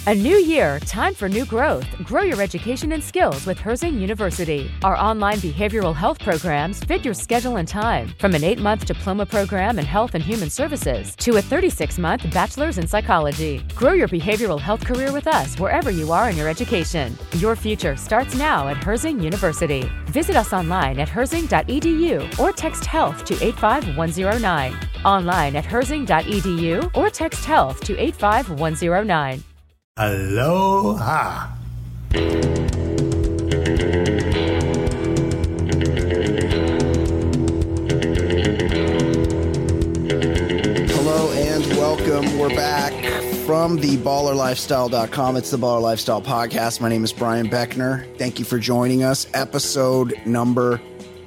A new year, time for new growth. Grow your education and skills with Herzing University. Our online behavioral health programs fit your schedule and time. From an 8-month diploma program in health and human services to a 36-month bachelor's in psychology. Grow your behavioral health career with us wherever you are in your education. Your future starts now at Herzing University. Visit us online at herzing.edu or text health to 85109. Online at herzing.edu or text health to 85109. Aloha. Hello and welcome. We're back from the ballerlifestyle.com. It's the Baller Lifestyle Podcast. My name is Brian Beckner. Thank you for joining us. Episode number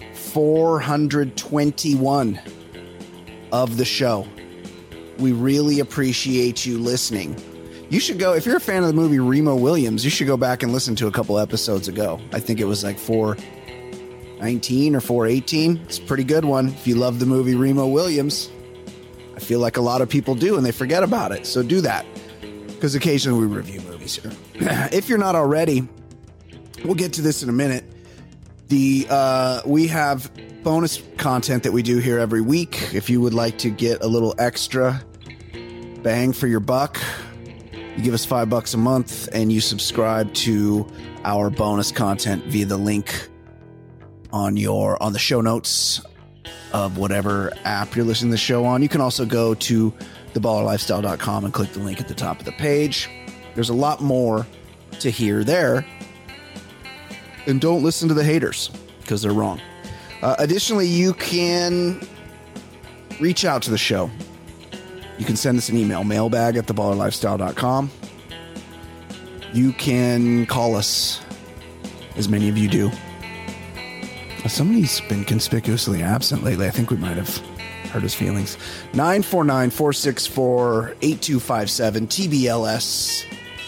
421 of the show. We really appreciate you listening. You should go, if you're a fan of the movie Remo Williams, you should go back and listen to a couple episodes ago. I think it was like 419 or 418. It's a pretty good one. If you love the movie Remo Williams, I feel like a lot of people do and they forget about it. So do that, because occasionally we review movies here. If you're not already, we'll get to this in a minute. We have bonus content that we do here every week. If you would like to get a little extra bang for your buck, you give us $5 a month and you subscribe to our bonus content via the link on the show notes of whatever app you're listening to the show on. You can also go to theballerlifestyle.com and click the link at the top of the page. There's a lot more to hear there. And don't listen to the haters, because they're wrong. Additionally, you can reach out to the show. You can send us an email, mailbag@theballerlifestyle.com. You can call us, as many of you do. Somebody's been conspicuously absent lately. I think we might have hurt his feelings. 949-464-8257. TBLS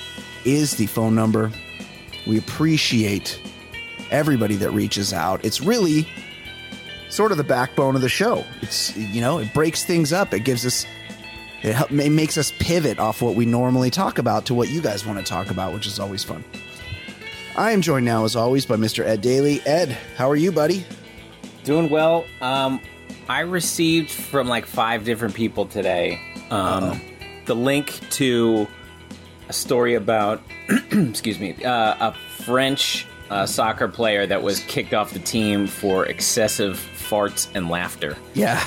is the phone number. We appreciate everybody that reaches out. It's really sort of the backbone of the show. It's, it breaks things up. It gives us... It makes us pivot off what we normally talk about to what you guys want to talk about, which is always fun. I am joined now, as always, by Mr. Ed Daly. Ed, how are you, buddy? Doing well. I received from like 5 different people today the link to a story about, excuse me, a French soccer player that was kicked off the team for excessive farts and laughter. Yeah.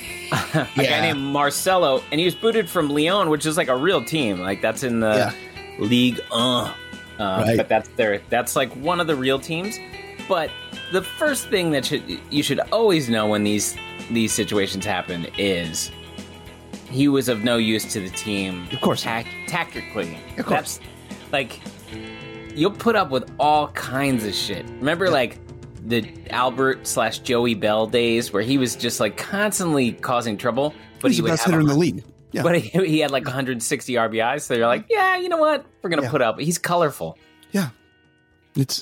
A guy named Marcelo, and he was booted from Lyon, which is like a real team. Like that's in the Ligue 1. Right. But that's like one of the real teams. But the first thing that you should always know when these situations happen is he was of no use to the team. Of course, tactically. Of course, that's like you'll put up with all kinds of shit. Remember, like the Albert/Joey Bell days where he was just like constantly causing trouble, but he was the best hitter in the league. Yeah. But he had like 160 RBIs, so you're like, yeah, you know what? We're gonna put up. He's colorful. Yeah, it's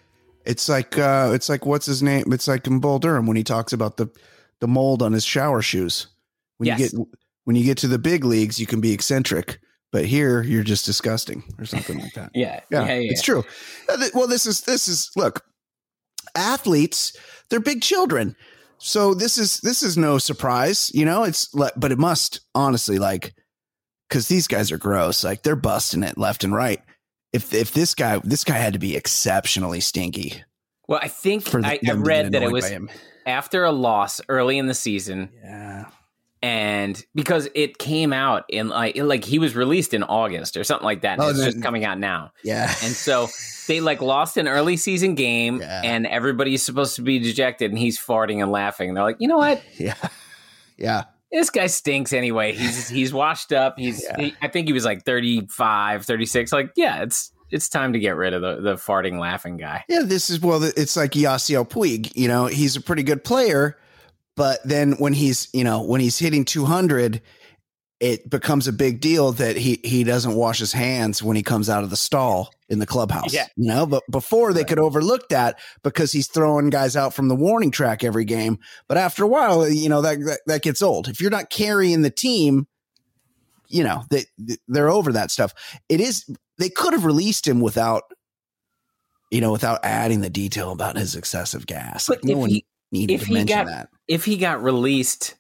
like what's his name? It's like in Bull Durham when he talks about the mold on his shower shoes. When you get to the big leagues, you can be eccentric, but here you're just disgusting or something like that. Yeah, it's true. Well, this is look. Athletes, they're big children, so this is no surprise, but it must honestly, like, because these guys are gross, like they're busting it left and right. If this guy had to be exceptionally stinky. Well, I think I read that it was after a loss early in the season. Yeah. And because it came out in like he was released in August or something like that. And it's just coming out now. Yeah. And so they like lost an early season game and everybody's supposed to be dejected and he's farting and laughing. And they're like, you know what? Yeah. Yeah. This guy stinks anyway. He's washed up. I think he was like 35, 36. Like, yeah, it's time to get rid of the farting, laughing guy. Yeah. It's like Yasiel Puig, he's a pretty good player. But then when he's hitting 200, it becomes a big deal that he doesn't wash his hands when he comes out of the stall in the clubhouse. Yeah. But before they could overlook that because he's throwing guys out from the warning track every game. But after a while, that gets old. If you're not carrying the team, they're over that stuff. It is they could have released him without adding the detail about his excessive gas. But no one needed to mention that. If he got released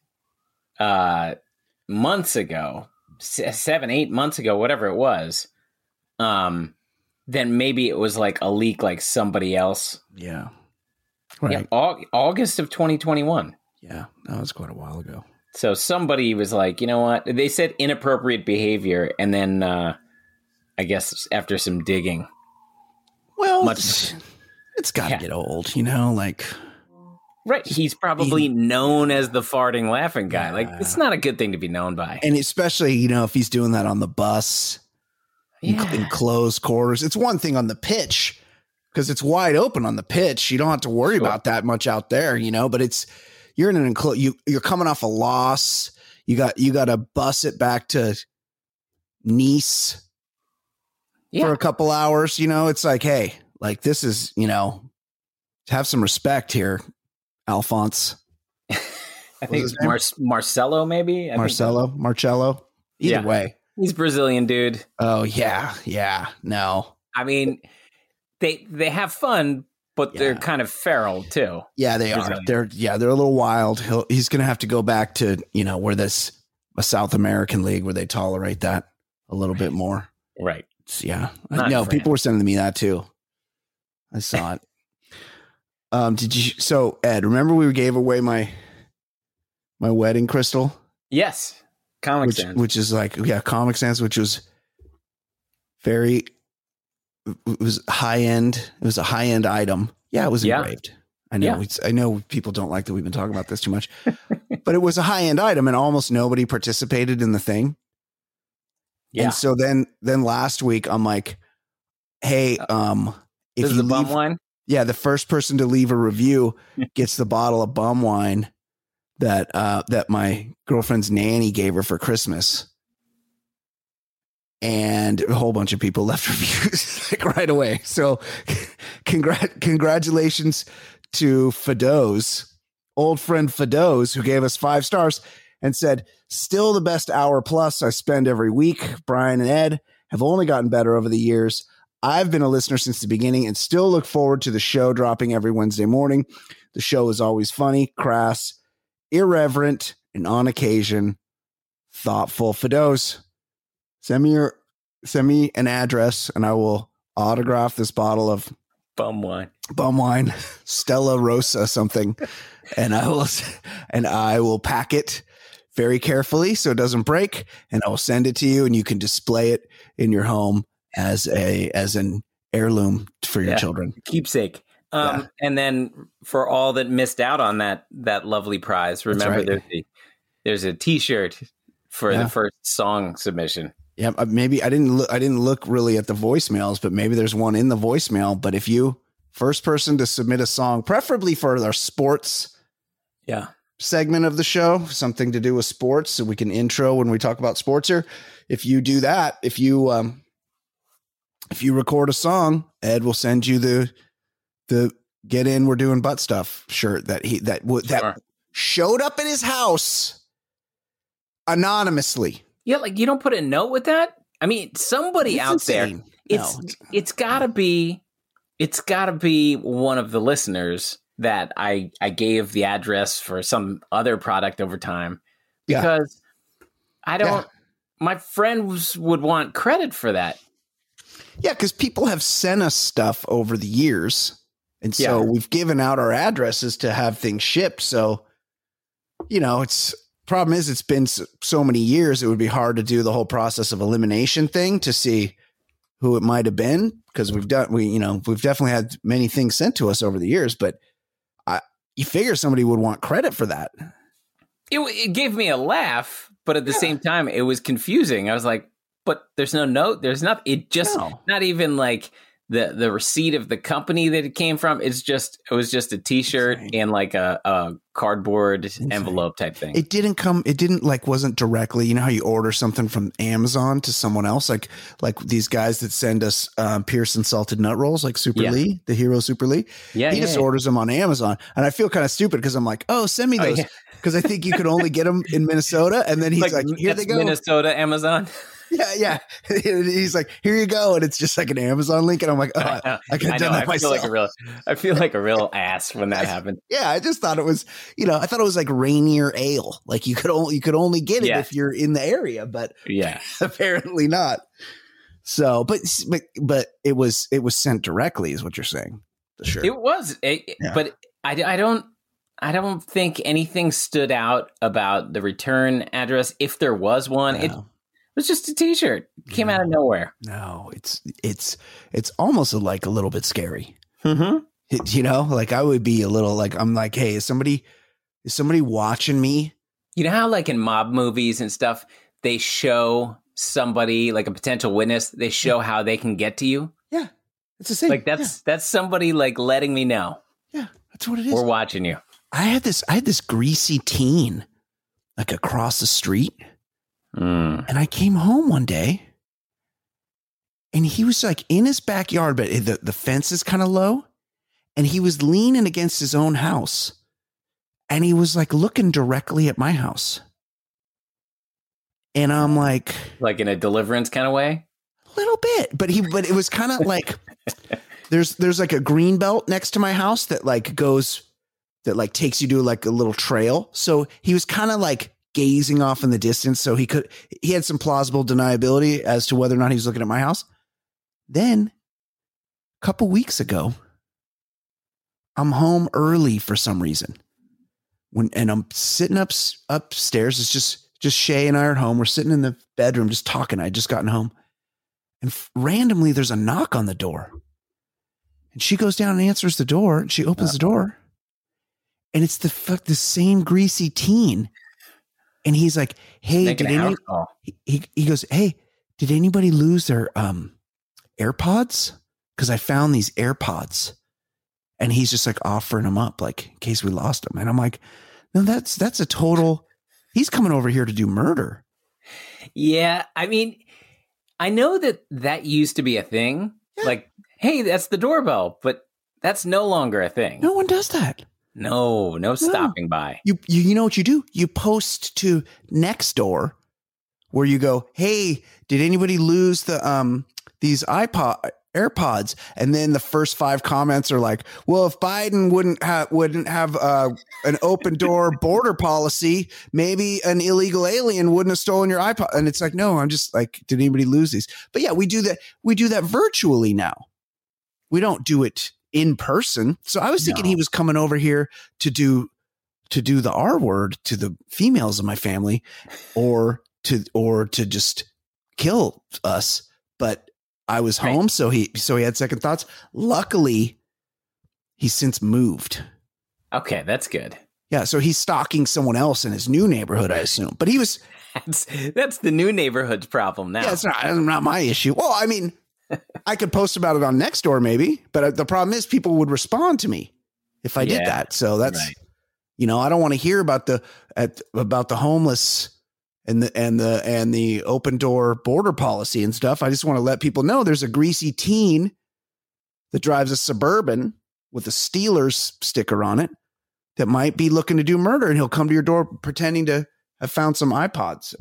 months ago, 7-8 months ago, whatever it was, then maybe it was like a leak, like somebody else. Yeah. Right. Yeah, August of 2021. Yeah, that was quite a while ago. So somebody was like, you know what? They said inappropriate behavior, and then I guess after some digging. Well, it's got to get old, like... Right. He's probably known as the farting, laughing guy. Yeah. Like, it's not a good thing to be known by. And especially, if he's doing that on the bus in closed quarters. It's one thing on the pitch because it's wide open on the pitch. You don't have to worry about that much out there, but you're in an you're coming off a loss. You got to bus it back to Nice for a couple hours. It's like, hey, like this is, have some respect here. Alphonse. I think it's Marcelo, maybe? Marcello. Either way. He's Brazilian, dude. Oh, yeah. Yeah. No. I mean, they have fun, but they're kind of feral, too. Yeah, they are. They're a little wild. He's going to have to go back to, where a South American league where they tolerate that a little bit more. Right. No, people were sending me that, too. I saw it. So Ed, remember we gave away my wedding crystal? Yes. Comic Sans. Which is like, Comic Sans, which was it was high end. It was a high end item. Yeah, it was engraved. I know. Yeah. I know people don't like that we've been talking about this too much, but it was a high end item and almost nobody participated in the thing. Yeah. And so then last week I'm like, hey, if this is the bum wine. Yeah, the first person to leave a review gets the bottle of bum wine that my girlfriend's nanny gave her for Christmas. And a whole bunch of people left reviews like right away. So congratulations to Fadoz, old friend Fadoz, who gave us 5 stars and said, still the best hour plus I spend every week. Brian and Ed have only gotten better over the years. I've been a listener since the beginning and still look forward to the show dropping every Wednesday morning. The show is always funny, crass, irreverent, and on occasion, thoughtful. Fadoz, send me an address and I will autograph this bottle of bum wine, Stella Rosa something, and I will pack it very carefully so it doesn't break, and I will send it to you, and you can display it in your home as an heirloom for your children. Keepsake. And then for all that missed out on that lovely prize, remember there's a t-shirt for the first song submission. Yeah. Maybe I didn't look really at the voicemails, but maybe there's one in the voicemail. But if you first person to submit a song, preferably for our sports segment of the show, something to do with sports, so we can intro when we talk about sports here. If you do that, if you record a song, Ed will send you the get in, we're doing butt stuff shirt that showed up at his house anonymously. Yeah, like you don't put a note with that. I mean, somebody It's out insane. there, it's gotta be one of the listeners that I gave the address for some other product over time, because I don't. My friends would want credit for that. Yeah, because people have sent us stuff over the years. And so we've given out our addresses to have things shipped. So, problem is it's been so many years, it would be hard to do the whole process of elimination thing to see who it might have been, because we've definitely had many things sent to us over the years, but you figure somebody would want credit for that. It gave me a laugh, but at the same time, it was confusing. I was like, but there's no note. There's nothing. It just not even like the receipt of the company that it came from. It was just a t-shirt and like a cardboard envelope type thing. Wasn't directly, you know how you order something from Amazon to someone else? Like these guys that send us Pearson salted nut rolls, like Super Lee, the Hero Super Lee. Yeah. He just orders them on Amazon. And I feel kind of stupid because I'm like, oh, send me those. Because I think you could only get them in Minnesota. And then he's like here they go. Minnesota Amazon. Yeah. He's like, here you go. And it's just like an Amazon link. And I'm like, oh, I could have done that myself. I feel like a real ass when that happened. Yeah. I just thought it was, I thought it was like Rainier Ale. Like you could only get it if you're in the area, but apparently not. So, but it was sent directly is what you're saying. Sure. It was, but I don't think anything stood out about the return address. If there was one, it was just a T-shirt. It came out of nowhere. No, it's almost like a little bit scary. Mm-hmm. Like I would be a little like, I'm like, hey, is somebody watching me? You know how like in mob movies and stuff, they show somebody like a potential witness. They show how they can get to you. Yeah, it's the same. Like that's somebody like letting me know. Yeah, that's what it is. We're watching you. I had this greasy teen like across the street. And I came home one day and he was like in his backyard, but the fence is kind of low and he was leaning against his own house and he was like looking directly at my house. And I'm like in a Deliverance kind of way? A little bit, but it was kind of like there's like a green belt next to my house that takes you to like a little trail. So he was kind of like gazing off in the distance. So he had some plausible deniability as to whether or not he was looking at my house. Then a couple weeks ago, I'm home early for some reason and I'm sitting upstairs. It's just Shay and I are at home. We're sitting in the bedroom, just talking. I had just gotten home and randomly there's a knock on the door and she goes down and answers the door and she opens the door. And it's the same greasy teen. And he's like, hey, he goes, hey, did anybody lose their AirPods? Because I found these AirPods. And he's just like offering them up, like in case we lost them. And I'm like, no, that's a total, he's coming over here to do murder. Yeah. I mean, I know that used to be a thing. Yeah. Like, hey, that's the doorbell, but that's no longer a thing. No one does that. No stopping by. You know what you do? You post to Nextdoor where you go, hey, did anybody lose these AirPods? And then the first 5 comments are like, well, if Biden wouldn't have an open door border policy, maybe an illegal alien wouldn't have stolen your iPod. And it's like, no, I'm just like, did anybody lose these? But yeah, we do that virtually now. We don't do it in person. So I was thinking he was coming over here to do the R word to the females of my family or to just kill us. But I was home. So he had second thoughts. Luckily he's since moved. Okay. That's good. Yeah. So he's stalking someone else in his new neighborhood, I assume, but he was, that's the new neighborhood's problem now. Yeah. It's not my issue. Well, I mean, I could post about it on Nextdoor maybe, but the problem is people would respond to me if I did that. So that's, I don't want to hear about the homeless and the open door border policy and stuff. I just want to let people know there's a greasy teen that drives a Suburban with a Steelers sticker on it that might be looking to do murder. And he'll come to your door pretending to have found some AirPods.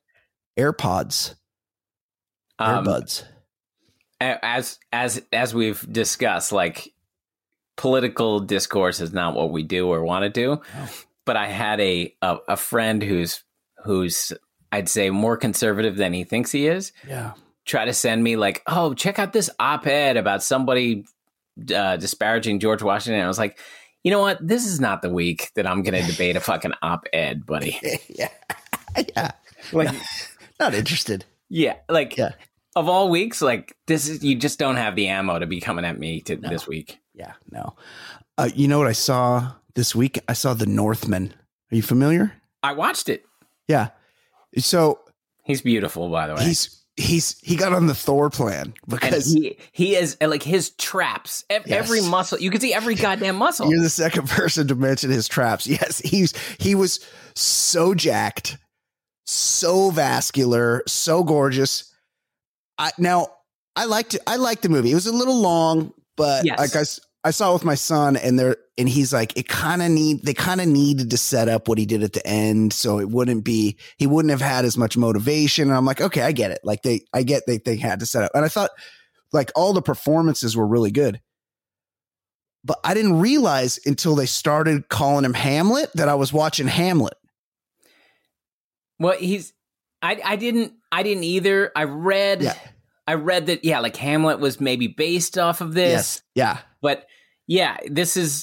Earbuds. As we've discussed, like political discourse is not what we do or want to do. Oh. But I had a friend who's I'd say more conservative than he thinks he is. Yeah. Try to send me like, oh, check out this op-ed about somebody disparaging George Washington. And I was like, you know what? This is not the week that I'm going to debate a fucking op-ed, buddy. Yeah. Like, not interested. Yeah. Like. Yeah. Of all weeks, like you just don't have the ammo to be coming at me this week. Yeah, no. You know what I saw this week? I saw The Northman. Are you familiar? I watched it. Yeah. So he's beautiful, by the way. He got on the Thor plan because he is like his traps, every muscle. You can see every goddamn muscle. You're the second person to mention his traps. Yes, he was so jacked, so vascular, so gorgeous. I liked the movie. It was a little long, but I saw it with my son, and he's like, they kind of needed to set up what he did at the end, so he wouldn't have had as much motivation. And I'm like, okay, I get it. Like they had to set up, and I thought like all the performances were really good, but I didn't realize until they started calling him Hamlet that I was watching Hamlet. Well, I didn't either. I read that, yeah, like Hamlet was maybe based off of this. Yes. Yeah. But yeah, this was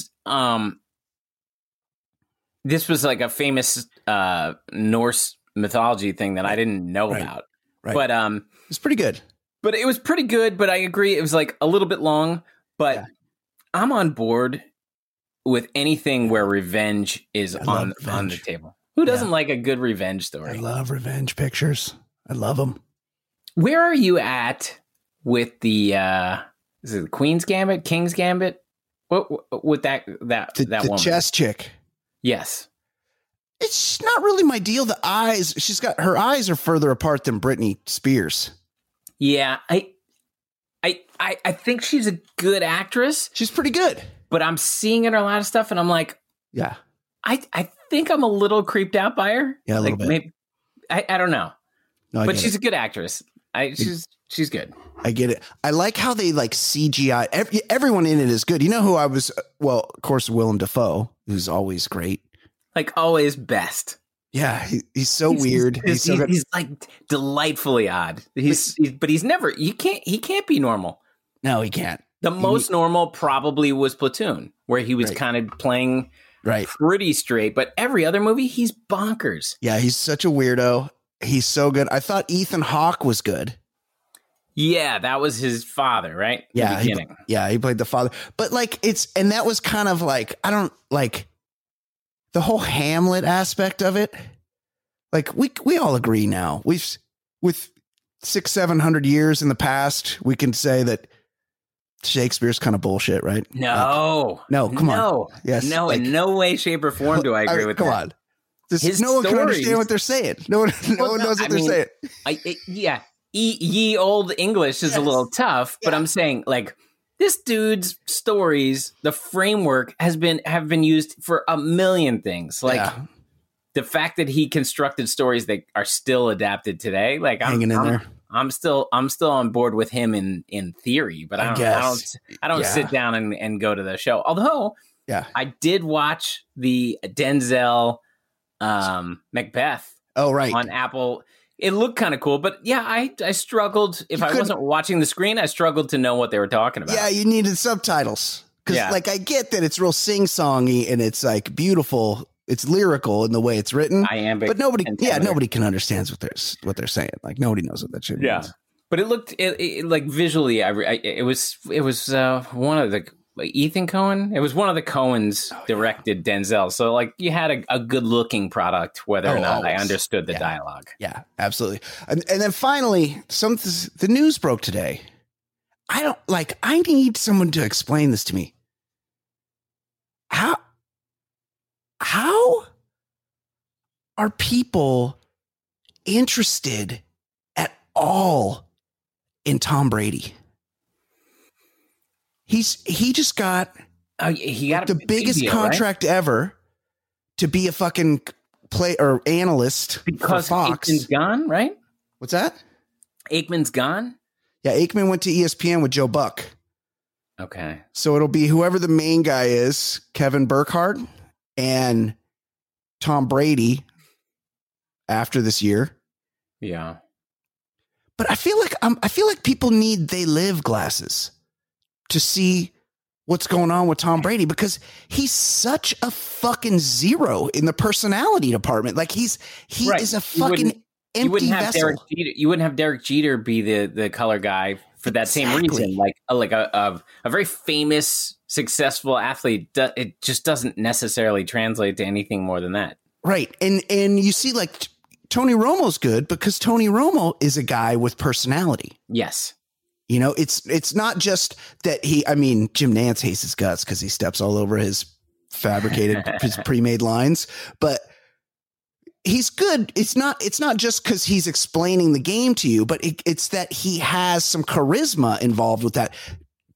like a famous Norse mythology thing that I didn't know about. Right. But it's pretty good. But it was pretty good, but I agree it was like a little bit long, but I'm on board with anything where revenge is on the table. Who doesn't like a good revenge story? I love revenge pictures. I love them. Where are you at with the is it the Queen's Gambit, King's Gambit? What with that woman? The chess chick. Yes. It's not really my deal. The eyes, her eyes are further apart than Britney Spears. Yeah, I think she's a good actress. She's pretty good. But I'm seeing in her a lot of stuff and I'm like, yeah. I think I'm a little creeped out by her. Yeah, a little bit. Maybe, I don't know. No, but she's a good actress. She's good. I get it. I like how they like CGI. Everyone in it is good. You know who I was? Well, of course, Willem Dafoe, who's always great. Like always best. Yeah, he's so weird. He's like delightfully odd. But he's never. He can't be normal. No, he can't. The most normal probably was Platoon, where he was kind of playing pretty straight. But every other movie, he's bonkers. Yeah, he's such a weirdo. He's so good. I thought Ethan Hawke was good. Yeah, that was his father, right? Yeah, he played the father. But like that was kind of like, I don't like the whole Hamlet aspect of it. Like we all agree now. With 600-700 years in the past, we can say that Shakespeare's kind of bullshit, right? No, come on. Yes, no, in no way, shape, or form do I agree with that. Come on. No one can understand what they're saying. No one knows what they're saying. Ye old English is a little tough, but I'm saying like this dude's stories, the framework have been used for a million things. Like the fact that he constructed stories that are still adapted today. Like hanging in there. I'm still on board with him in theory, but I don't sit down and go to the show. Although I did watch the Denzel Macbeth on Apple. It looked kind of cool, but I struggled. If I wasn't watching the screen, I struggled to know what they were talking about. Yeah, you needed subtitles. Because like I get that it's real sing-songy and it's like beautiful. It's lyrical in the way it's written. Iambic, but nobody can understand what they're saying. Like nobody knows what that shit means. But it looked like visually. It was one of the Ethan Coen. It was one of the Coens directed Denzel. So like you had a good looking product, whether or not I understood the dialogue. Yeah, absolutely. And then finally, the news broke today. I need someone to explain this to me. How are people interested at all in Tom Brady? He just got the biggest deal, contract ever to be a fucking play or analyst because for Fox. Aikman's gone, right? What's that? Aikman's gone? Yeah, Aikman went to ESPN with Joe Buck. Okay. So it'll be whoever the main guy is, Kevin Burkhardt and Tom Brady after this year. Yeah. But I feel like people need They Live glasses to see what's going on with Tom Brady because he's such a fucking zero in the personality department. Like he is a fucking empty vessel. You wouldn't have Derek Jeter be the color guy for that same reason. Like a very famous, successful athlete. It just doesn't necessarily translate to anything more than that. Right. And you see like Tony Romo's good because Tony Romo is a guy with personality. Yes. You know, it's not just that Jim Nance hates his guts because he steps all over his fabricated, his pre-made lines, but he's good. It's not just because he's explaining the game to you, but it's that he has some charisma involved with that.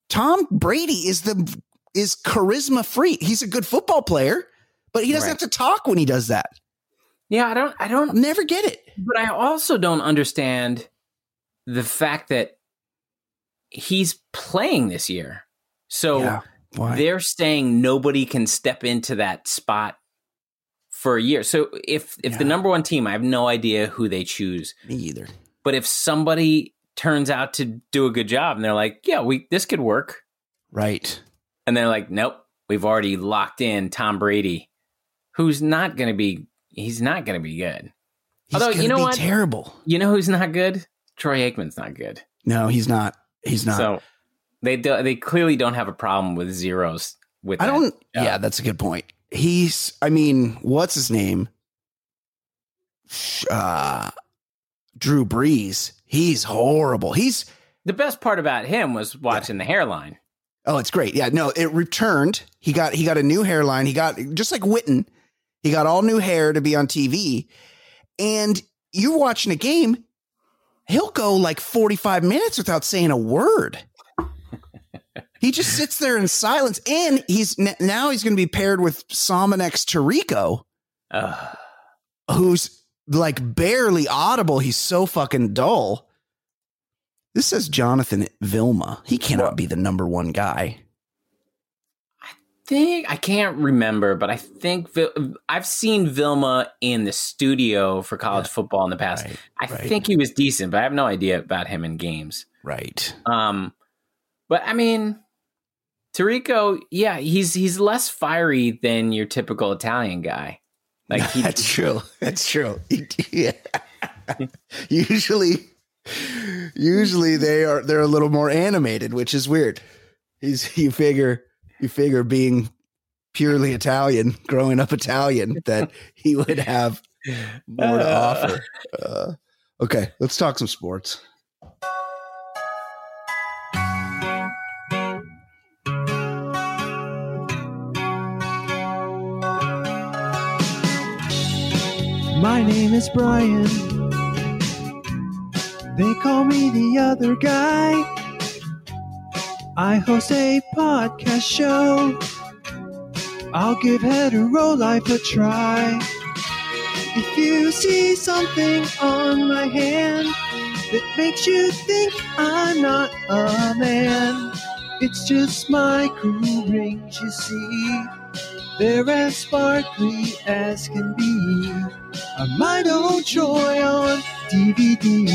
Tom Brady is charisma free. He's a good football player, but he doesn't have to talk when he does that. Yeah, I don't never get it. But I also don't understand the fact that he's playing this year. So they're saying nobody can step into that spot for a year. So if the number one team, I have no idea who they choose. Me either. But if somebody turns out to do a good job and they're like, yeah, this could work. Right. And they're like, nope, we've already locked in Tom Brady, who's not going to be, he's not going to be good. Although, you know what? Terrible. You know who's not good? Troy Aikman's not good. No, he's not. He's not. So they clearly don't have a problem with zeros with that. Yeah, that's a good point. What's his name? Drew Brees. He's horrible. The best part about him was watching the hairline. Oh, it's great. Yeah, no, it returned. He got a new hairline. He got, just like Witten, he got all new hair to be on TV. And you're watching a game, he'll go like 45 minutes without saying a word. He just sits there in silence. And he's going to be paired with Somanex Tirico, who's like barely audible. He's so fucking dull. This says Jonathan Vilma. He cannot be the number one guy. I can't remember, but I think I've seen Vilma in the studio for college football in the past. Right, I think he was decent, but I have no idea about him in games. Right. But I mean, Tirico, yeah, he's less fiery than your typical Italian guy. Like that's true. That's true. Yeah. Usually they're a little more animated, which is weird. You figure being purely Italian, growing up Italian, that he would have more to offer. Okay, let's talk some sports. My name is Brian. They call me the other guy. I host a podcast show. I'll give hetero life a try. If you see something on my hand that makes you think I'm not a man, it's just my cool rings, you see. They're as sparkly as can be. A might old Troy on DVD.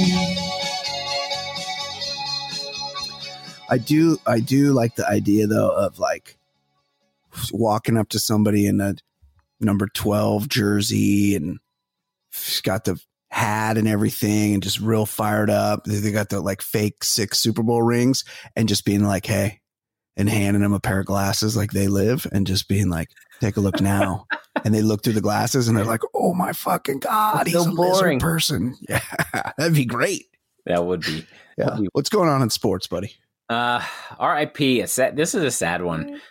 I do like the idea though of like walking up to somebody in a number 12 jersey and she's got the hat and everything and just real fired up. They got the like fake 6 Super Bowl rings and just being like, hey, and handing them a pair of glasses like they live and just being like, take a look now. And they look through the glasses and they're like, oh my fucking God, he's a boring person. Yeah, that'd be great. That would be. Yeah. What's going on in sports, buddy? R.I.P. This is a sad one.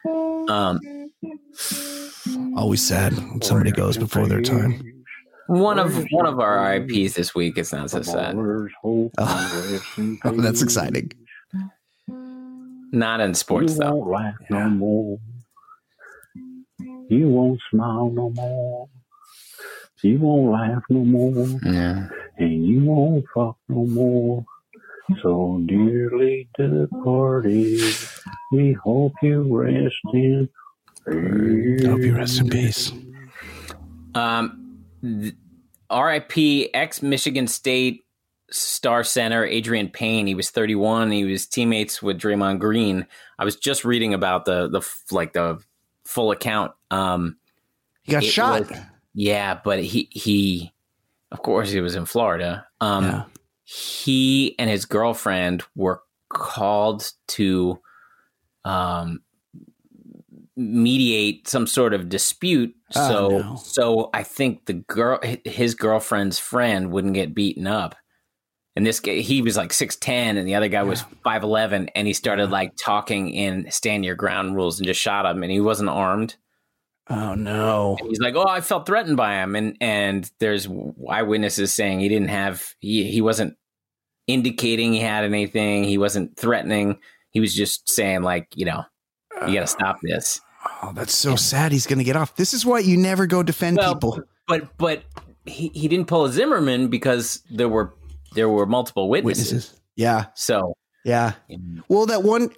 Always sad when somebody goes before their time. One of our RIPs this week is not so sad. Oh, that's exciting. Not in sports, though. Won't laugh no more. You won't smile no more. You won't laugh no more. Yeah. And you won't fuck no more. So dearly departed, we hope you rest in peace. Hope you rest in peace. RIP ex-Michigan State star center Adrian Payne. He was 31. He was teammates with Draymond Green. I was just reading about the full account. He got shot. But he of course he was in Florida. He and his girlfriend were called to mediate some sort of dispute. So I think his girlfriend's friend wouldn't get beaten up. And this guy, he was like 6'10", and the other guy was 5'11", and he started like talking in stand your ground rules and just shot him, and he wasn't armed. Oh no! And he's like, "Oh, I felt threatened by him," and there's eyewitnesses saying he wasn't indicating he had anything. He wasn't threatening. he was just saying like, you got to stop this. Oh, that's so sad. He's going to get off. This is why you never go defend people. But he didn't pull a Zimmerman because there were multiple witnesses. Yeah. So yeah. Well, that one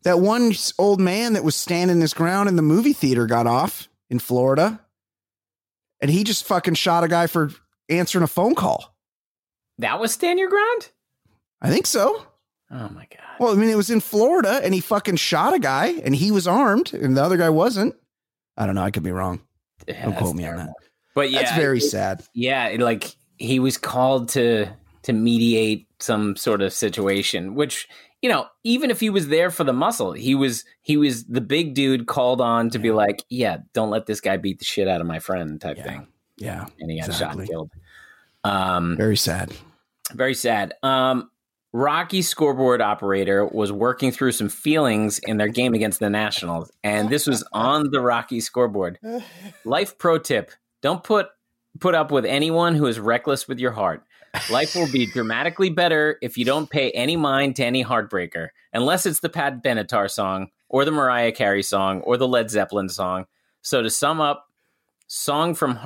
old man that was standing his ground in the movie theater got off in Florida, and he just fucking shot a guy for answering a phone call. That was stand your ground? I think so. Oh my God. Well, I mean, it was in Florida, and he fucking shot a guy, and he was armed, and the other guy wasn't. I don't know. I could be wrong. Yeah, don't quote me on that. But yeah, that's very sad. Yeah, like he was called to mediate some sort of situation, which, even if he was there for the muscle, he was the big dude called on to be like, yeah, don't let this guy beat the shit out of my friend type thing. Yeah. And he got shot and killed. Very sad. Very sad. Rocky scoreboard operator was working through some feelings in their game against the Nationals, and this was on the Rocky scoreboard. Life pro tip: don't put up with anyone who is reckless with your heart. Life will be dramatically better if you don't pay any mind to any heartbreaker, unless it's the Pat Benatar song, or the Mariah Carey song, or the Led Zeppelin song. So to sum up, song form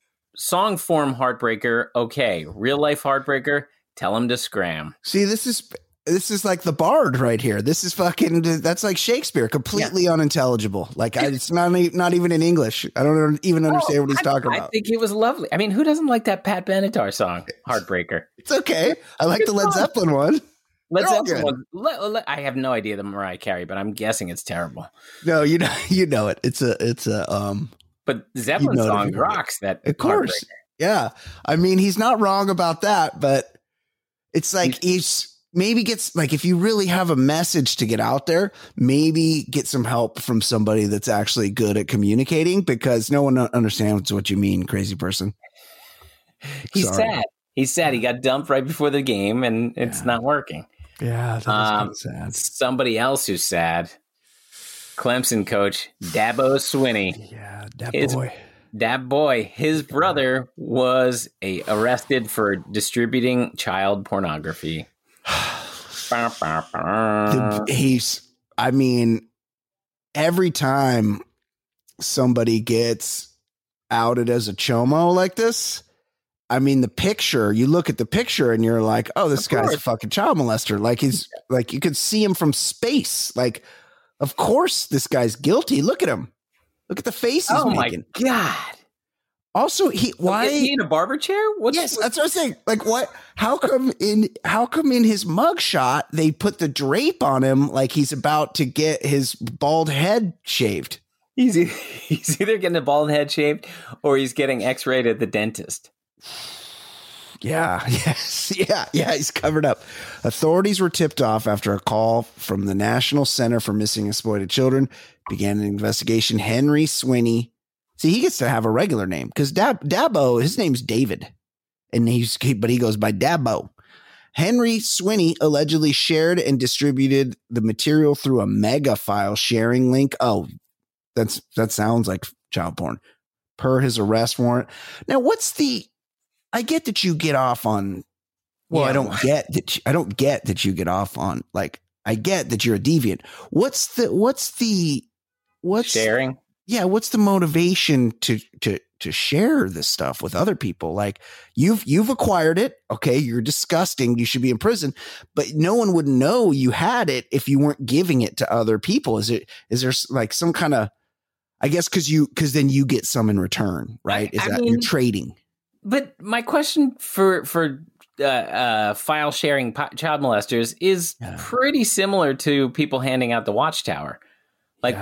heartbreaker, okay. Real life heartbreaker, tell him to scram. See, this is like the Bard right here. This is fucking, that's like Shakespeare, completely unintelligible. Like it's not even in English. I don't even understand what he's talking about. I think it was lovely. I mean, who doesn't like that Pat Benatar song, Heartbreaker? It's okay. I like the Led Zeppelin one. Led Zeppelin one. I have no idea the Mariah Carey, but I'm guessing it's terrible. No, you know it. It's a But Zeppelin song rocks that. Of course. Yeah. I mean, he's not wrong about that, but it's like he's maybe gets like, if you really have a message to get out there, maybe get some help from somebody that's actually good at communicating, because no one understands what you mean, crazy person. He's sad. He's sad. He got dumped right before the game, and it's not working. Yeah, that's kind of sad. Somebody else who's sad, Clemson coach Dabo Swinney. Yeah, Dab boy. His brother was arrested for distributing child pornography. I mean, every time somebody gets outed as a chomo like this, I mean, you look at the picture and you're like, oh, this guy's a fucking child molester. Like he's like, you could see him from space. Like, of course this guy's guilty. Look at him. Look at the face he's making. Oh my God. Also, is he in a barber chair? That's what I'm saying. Like, what? How come in his mugshot they put the drape on him like he's about to get his bald head shaved? He's either getting a bald head shaved or he's getting X-rayed at the dentist. Yeah. Yes. Yeah. He's covered up. Authorities were tipped off after a call from the National Center for Missing and Exploited Children began an investigation. Henry Swinney. See, he gets to have a regular name because Dabo, his name's David, and but he goes by Dabo. Henry Swinney allegedly shared and distributed the material through a mega file sharing link. Oh, that sounds like child porn per his arrest warrant. Now, I get that you get off on. Well, yeah. I don't get that you get off on. Like, I get that you're a deviant. What's sharing? Yeah, what's the motivation to share this stuff with other people? Like, you've acquired it. Okay, you're disgusting. You should be in prison. But no one would know you had it if you weren't giving it to other people. Is there like some kind of? I guess because then you get some in return, right? You're trading? But my question for file sharing child molesters is pretty similar to people handing out the Watchtower. Like,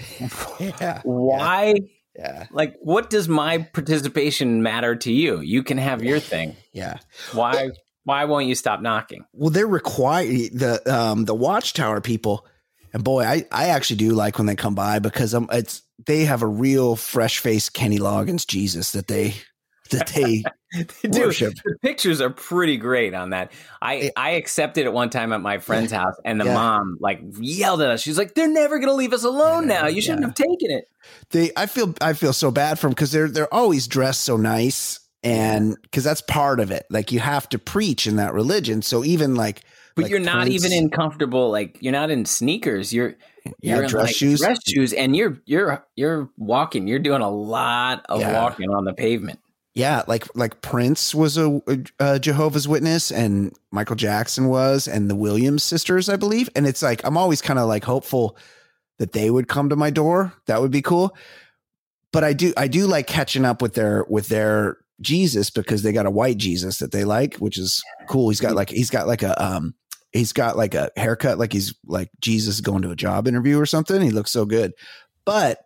why? Yeah. Like, what does my participation matter to you? You can have your thing. Yeah. Why won't you stop knocking? Well, they're required the Watchtower people, and boy, I actually do like when they come by because they have a real fresh faced Kenny Loggins Jesus that they worship. The pictures are pretty great on that. I accepted it one time at my friend's house, and the mom like yelled at us. She's like, "They're never going to leave us alone now. You shouldn't have taken it." I feel so bad for them because they're always dressed so nice, and because that's part of it. Like, you have to preach in that religion. So even like But like you're not Prince. even in comfortable, like you're not in sneakers. You're in dress like shoes. dress shoes, and you're walking. You're doing a lot of walking on the pavement. Yeah, like Prince was a Jehovah's Witness, and Michael Jackson was, and the Williams sisters, I believe. And it's like I'm always kind of like hopeful that they would come to my door. That would be cool. But I do like catching up with their Jesus, because they got a white Jesus that they like, which is cool. He's got like a haircut like he's like Jesus going to a job interview or something. He looks so good. But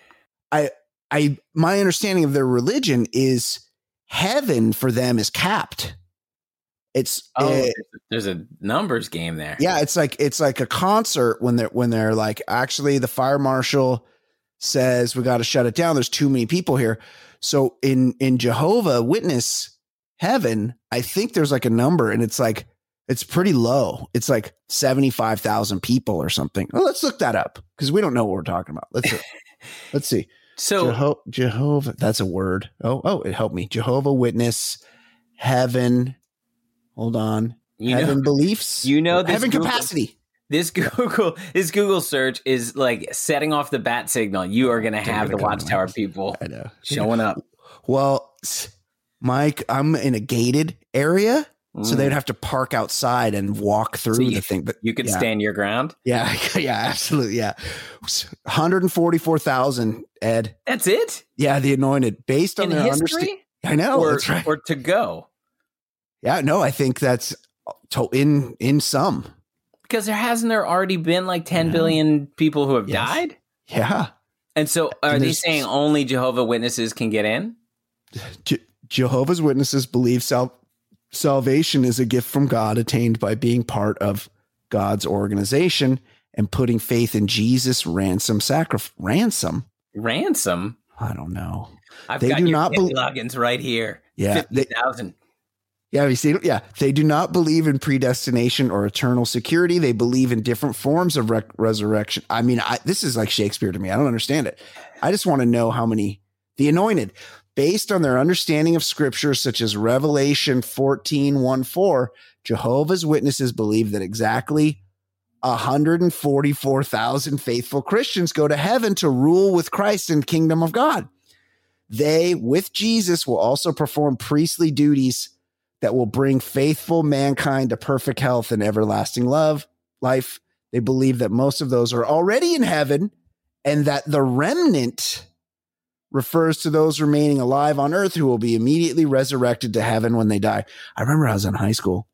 my understanding of their religion is heaven for them is capped. There's a numbers game there. Yeah, it's like a concert when they're like, actually the fire marshal says we got to shut it down. There's too many people here. So in Jehovah Witness heaven, I think there's like a number, and it's like it's pretty low. It's like 75,000 people or something. Well, let's look that up because we don't know what we're talking about. Let's see. So Jehovah, that's a word. Oh, it helped me. Jehovah Witness heaven. Hold on. Heaven beliefs. This heaven capacity. This Google search is like setting off the bat signal. You are going to have the Watchtower people showing up. Well, Mike, I'm in a gated area, so they'd have to park outside and walk through the thing. But you could stand your ground. Yeah, absolutely. Yeah. 144,000, Ed. That's it? Yeah, the anointed. Based on their history? I know. That's right. Or to go. Yeah, no, I think that's in some. Because hasn't there already been like 10 billion people who have died? Yeah. And so are they saying only Jehovah Witnesses can get in? Jehovah's Witnesses believe salvation is a gift from God attained by being part of God's organization and putting faith in Jesus' ransom? Ransom? I don't know. They got do not logins right here. Yeah. 50,000. Yeah, you see, they do not believe in predestination or eternal security. They believe in different forms of resurrection. I mean, this is like Shakespeare to me. I don't understand it. I just want to know how many the anointed, based on their understanding of scripture, such as Revelation 14:1-4, Jehovah's Witnesses believe that exactly 144,000 faithful Christians go to heaven to rule with Christ in the kingdom of God. They, with Jesus, will also perform priestly duties that will bring faithful mankind to perfect health and everlasting life. They believe that most of those are already in heaven, and that the remnant refers to those remaining alive on earth who will be immediately resurrected to heaven when they die. I remember I was in high school.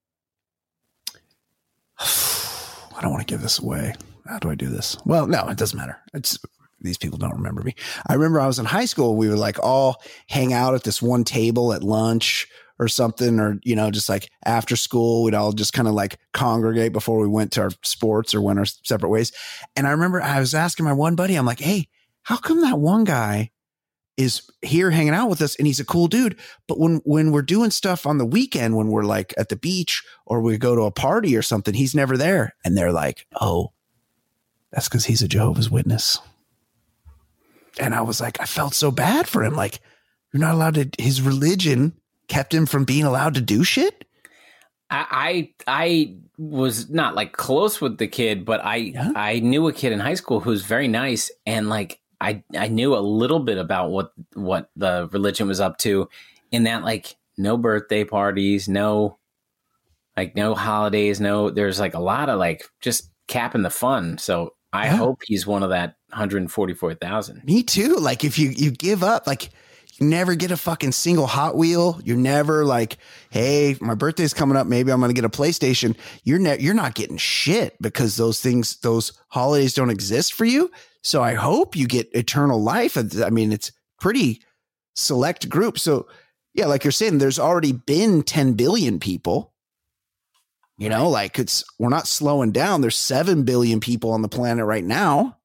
I don't want to give this away. How do I do this? Well, no, it doesn't matter. These people don't remember me. I remember I was in high school. We would like all hang out at this one table at lunch or something, or, just like after school, we'd all just kind of like congregate before we went to our sports or went our separate ways. And I remember I was asking my one buddy, I'm like, hey, how come that one guy is here hanging out with us and he's a cool dude, but when we're doing stuff on the weekend, when we're like at the beach or we go to a party or something, he's never there. And they're like, oh, that's because he's a Jehovah's Witness. And I was like, I felt so bad for him. Like, you're not allowed to, his religion kept him from being allowed to do shit. I was not like close with the kid, but I knew a kid in high school who's very nice. And like, I knew a little bit about what the religion was up to, in that like no birthday parties, no holidays, there's like a lot of like just capping the fun. So I hope he's one of that 144,000. Me too. Like if you give up, like you never get a fucking single Hot Wheel. You're never like, hey, my birthday's coming up. Maybe I'm going to get a PlayStation. You're not getting shit because those holidays don't exist for you. So I hope you get eternal life. I mean, it's pretty select group. So yeah, like you're saying, there's already been 10 billion people, like we're not slowing down. There's 7 billion people on the planet right now.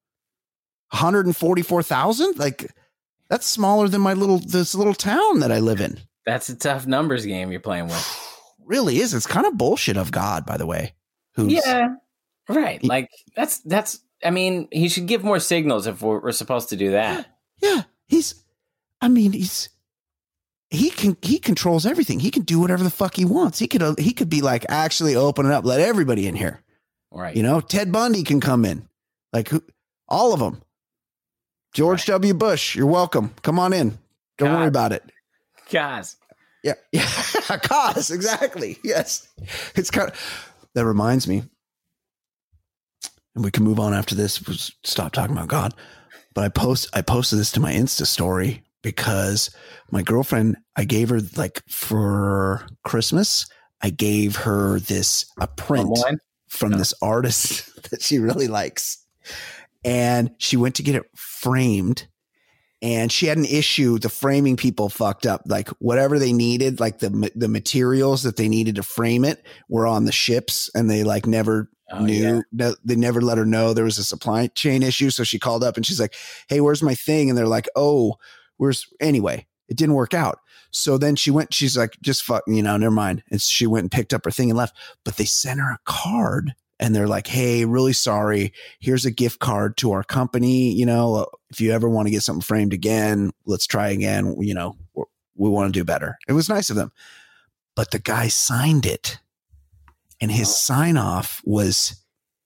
144,000. Like that's smaller than this little town that I live in. That's a tough numbers game you're playing with. Really is. It's kind of bullshit of God, by the way. Yeah. Right. Like that's, I mean, he should give more signals if we're supposed to do that. Yeah. He's he controls everything. He can do whatever the fuck he wants. He could be like, actually open it up, let everybody in here. Right. You know, Ted Bundy can come in, like all of them. George W. Bush, you're welcome. Come on in. Don't worry about it. Guys. Yeah. Cause exactly. Yes. It's kind of, that reminds me, and we can move on after this. We'll stop talking about God. But I posted this to my Insta story because my girlfriend, I gave her, like, for Christmas, I gave her a print from this artist that she really likes. And she went to get it framed. And she had an issue. The framing people fucked up. Like, whatever they needed, like the materials that they needed to frame it were on the ships, and they like never knew. Yeah. They never let her know there was a supply chain issue. So she called up and she's like, "Hey, where's my thing?" And they're like, "Oh, anyway, it didn't work out." So then she's like, "Just fuck, never mind." And she went and picked up her thing and left. But they sent her a card. And they're like, "Hey, really sorry. Here's a gift card to our company. If you ever want to get something framed again, let's try again. We want to do better." It was nice of them. But the guy signed it. And his sign off was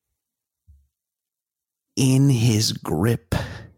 "in his grip."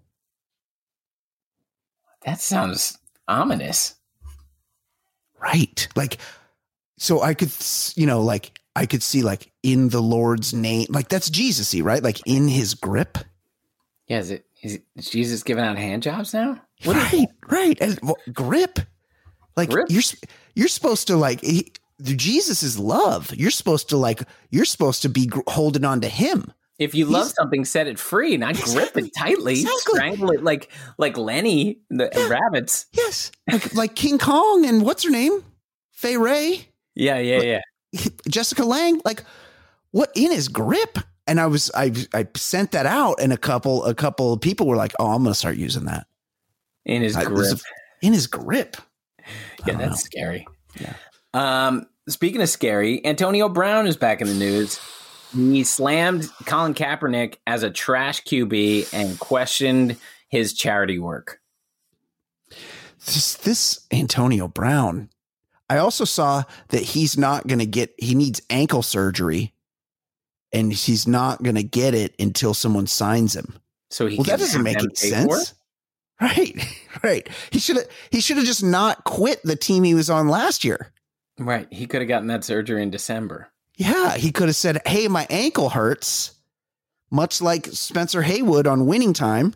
That sounds ominous. Right. Like, so I could, I could see, like, "in the Lord's name," like that's Jesus-y, right? Like, "in his grip." Yeah, is Jesus giving out hand jobs now? Right. And grip, like grip? You're supposed to, like, Jesus is love. You're supposed to be holding on to him. If you love something, set it free, not grip it tightly, strangle it like Lenny the rabbits. Yes, like King Kong and what's her name, Fay Ray. Yeah. Jessica Lange, like, what, in his grip? And I sent that out, and a couple of people were like, "Oh, I'm going to start using that." In his grip. In his grip. Yeah, that's scary. Yeah. Speaking of scary, Antonio Brown is back in the news. He slammed Colin Kaepernick as a trash QB and questioned his charity work. This Antonio Brown. I also saw that he's not going to he needs ankle surgery, and he's not going to get it until someone signs him. So that doesn't make any sense. Right. He should have just not quit the team he was on last year. Right. He could have gotten that surgery in December. Yeah. He could have said, "Hey, my ankle hurts," much like Spencer Haywood on Winning Time.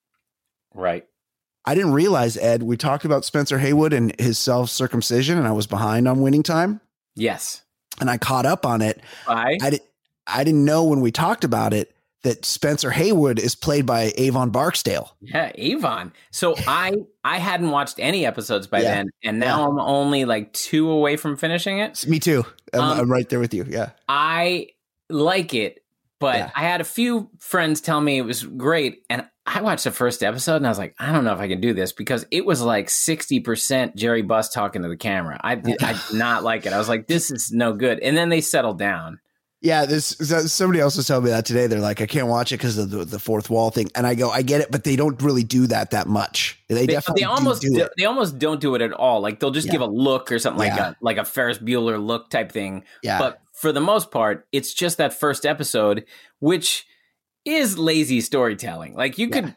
Right. I didn't realize, Ed, we talked about Spencer Haywood and his self-circumcision, and I was behind on Winning Time. Yes. And I caught up on it. I didn't know when we talked about it that Spencer Haywood is played by Avon Barksdale. Yeah, Avon. So I hadn't watched any episodes by then, and now I'm only like 2 away from finishing it. Me too. I'm right there with you. Yeah. I like it, but I had a few friends tell me it was great, and I watched the first episode and I was like, I don't know if I can do this, because it was like 60% Jerry Buss talking to the camera. I did not like it. I was like, this is no good. And then they settled down. Yeah, somebody else was telling me that today. They're like, I can't watch it because of the fourth wall thing. And I go, I get it, but they don't really do that much. They definitely do it. They almost don't do it at all. Like, they'll just give a look or something like a Ferris Bueller look type thing. Yeah. But for the most part, it's just that first episode, which is lazy storytelling. Like, he'd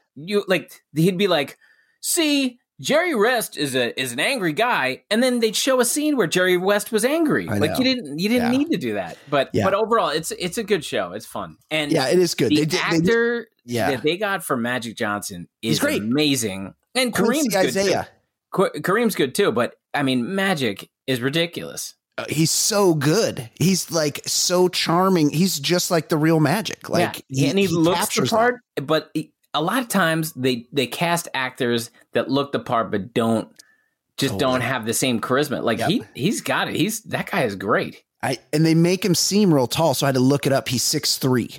be like, "See, Jerry West is an angry guy," and then they'd show a scene where Jerry West was angry. Like, you didn't need to do that. But overall, it's a good show. It's fun. And it is good. The actor that they got for Magic Johnson is great. Amazing. And Kareem's good too. Kareem's good too, but I mean, Magic is ridiculous. He's so good. He's like so charming. He's just like the real Magic. Like, and he looks the part, but a lot of times they cast actors that look the part but don't have the same charisma. Like, he's got it. That guy is great. And they make him seem real tall, so I had to look it up. He's 6'3".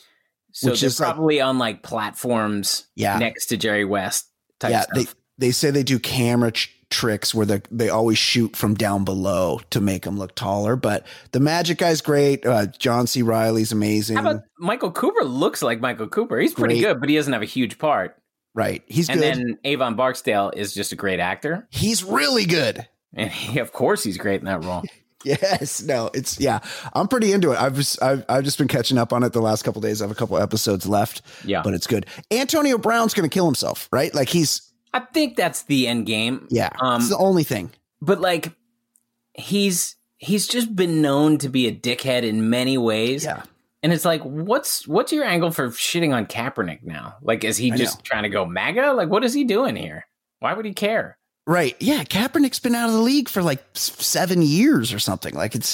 So they're probably on like platforms next to Jerry West type stuff. They say they do camera tricks where they always shoot from down below to make him look taller. But the Magic guy's great. John C. Reilly's amazing. How about Michael Cooper? Looks like Michael Cooper. He's pretty good, but he doesn't have a huge part. Right. He's And good. then Avon Barksdale is just a great actor. He's really good. And of course he's great in that role. Yes. No, I'm pretty into it. I've just been catching up on it the last couple of days. I have a couple episodes left. Yeah. But it's good. Antonio Brown's going to kill himself, right? Like I think that's the end game. Yeah. It's the only thing. But like, he's just been known to be a dickhead in many ways. Yeah. And it's like, what's your angle for shitting on Kaepernick now? Like, is he just trying to go MAGA? Like, what is he doing here? Why would he care? Right. Yeah. Kaepernick's been out of the league for like 7 years or something.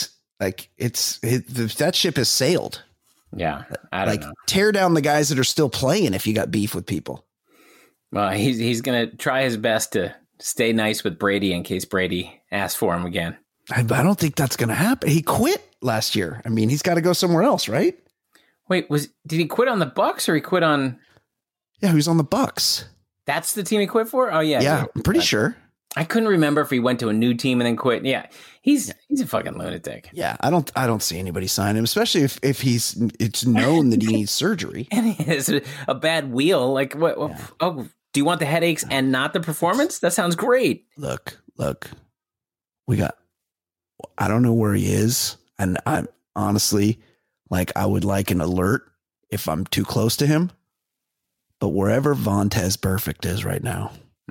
That ship has sailed. Yeah. I don't know. Tear down the guys that are still playing if you got beef with people. Well, he's going to try his best to stay nice with Brady in case Brady asks for him again. I don't think that's going to happen. He quit last year. I mean, he's got to go somewhere else, right? Wait, did he quit on the Bucks or he quit on? Yeah, he was on the Bucks. That's the team he quit for? Oh, yeah. Yeah, I'm pretty sure. I couldn't remember if he went to a new team and then quit. Yeah, he's a fucking lunatic. Yeah, I don't see anybody sign him, especially if it's known that he needs surgery. And he has a bad wheel. Like, what? Yeah. Oh, do you want the headaches and not the performance? That sounds great. Look, I don't know where he is. And I'm honestly, like, I would like an alert if I'm too close to him. But wherever Vontaze Burfict is right now,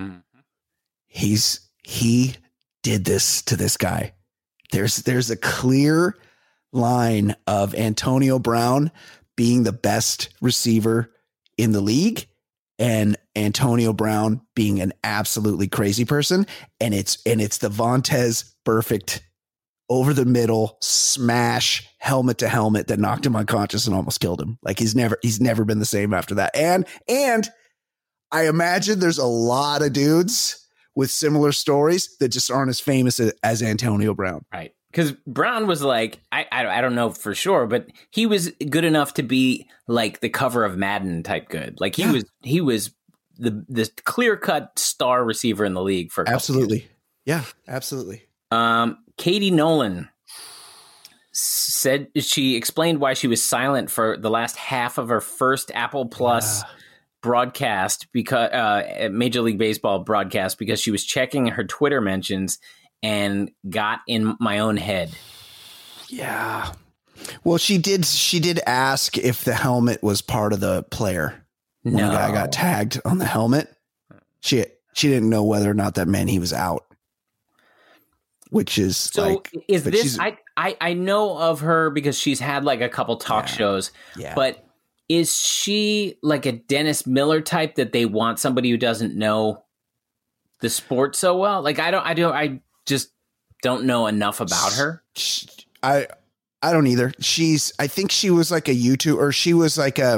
he did this to this guy. There's a clear line of Antonio Brown being the best receiver in the league and Antonio Brown being an absolutely crazy person. And it's the Vontaze Burfict over the middle smash helmet to helmet that knocked him unconscious and almost killed him. Like he's never been the same after that. And I imagine there's a lot of dudes with similar stories that just aren't as famous as Antonio Brown. Right. Because Brown was like, I don't know for sure, but he was good enough to be like the cover of Madden type good. Like he was the clear cut star receiver in the league for a couple absolutely. Years. Yeah, absolutely. Katie Nolan said she explained why she was silent for the last half of her first Apple Plus broadcast because Major League Baseball broadcast because she was checking her Twitter mentions and got in my own head. Yeah. Well, she did ask if the helmet was part of the player. When the guy got tagged on the helmet. She didn't know whether or not that meant he was out. Which is so is this I know of her because she's had like a couple talk shows. Yeah. But is she like a Dennis Miller type that they want somebody who doesn't know the sport so well? Like I just don't know enough about her. I don't either. I think she was like a YouTuber, or she was like a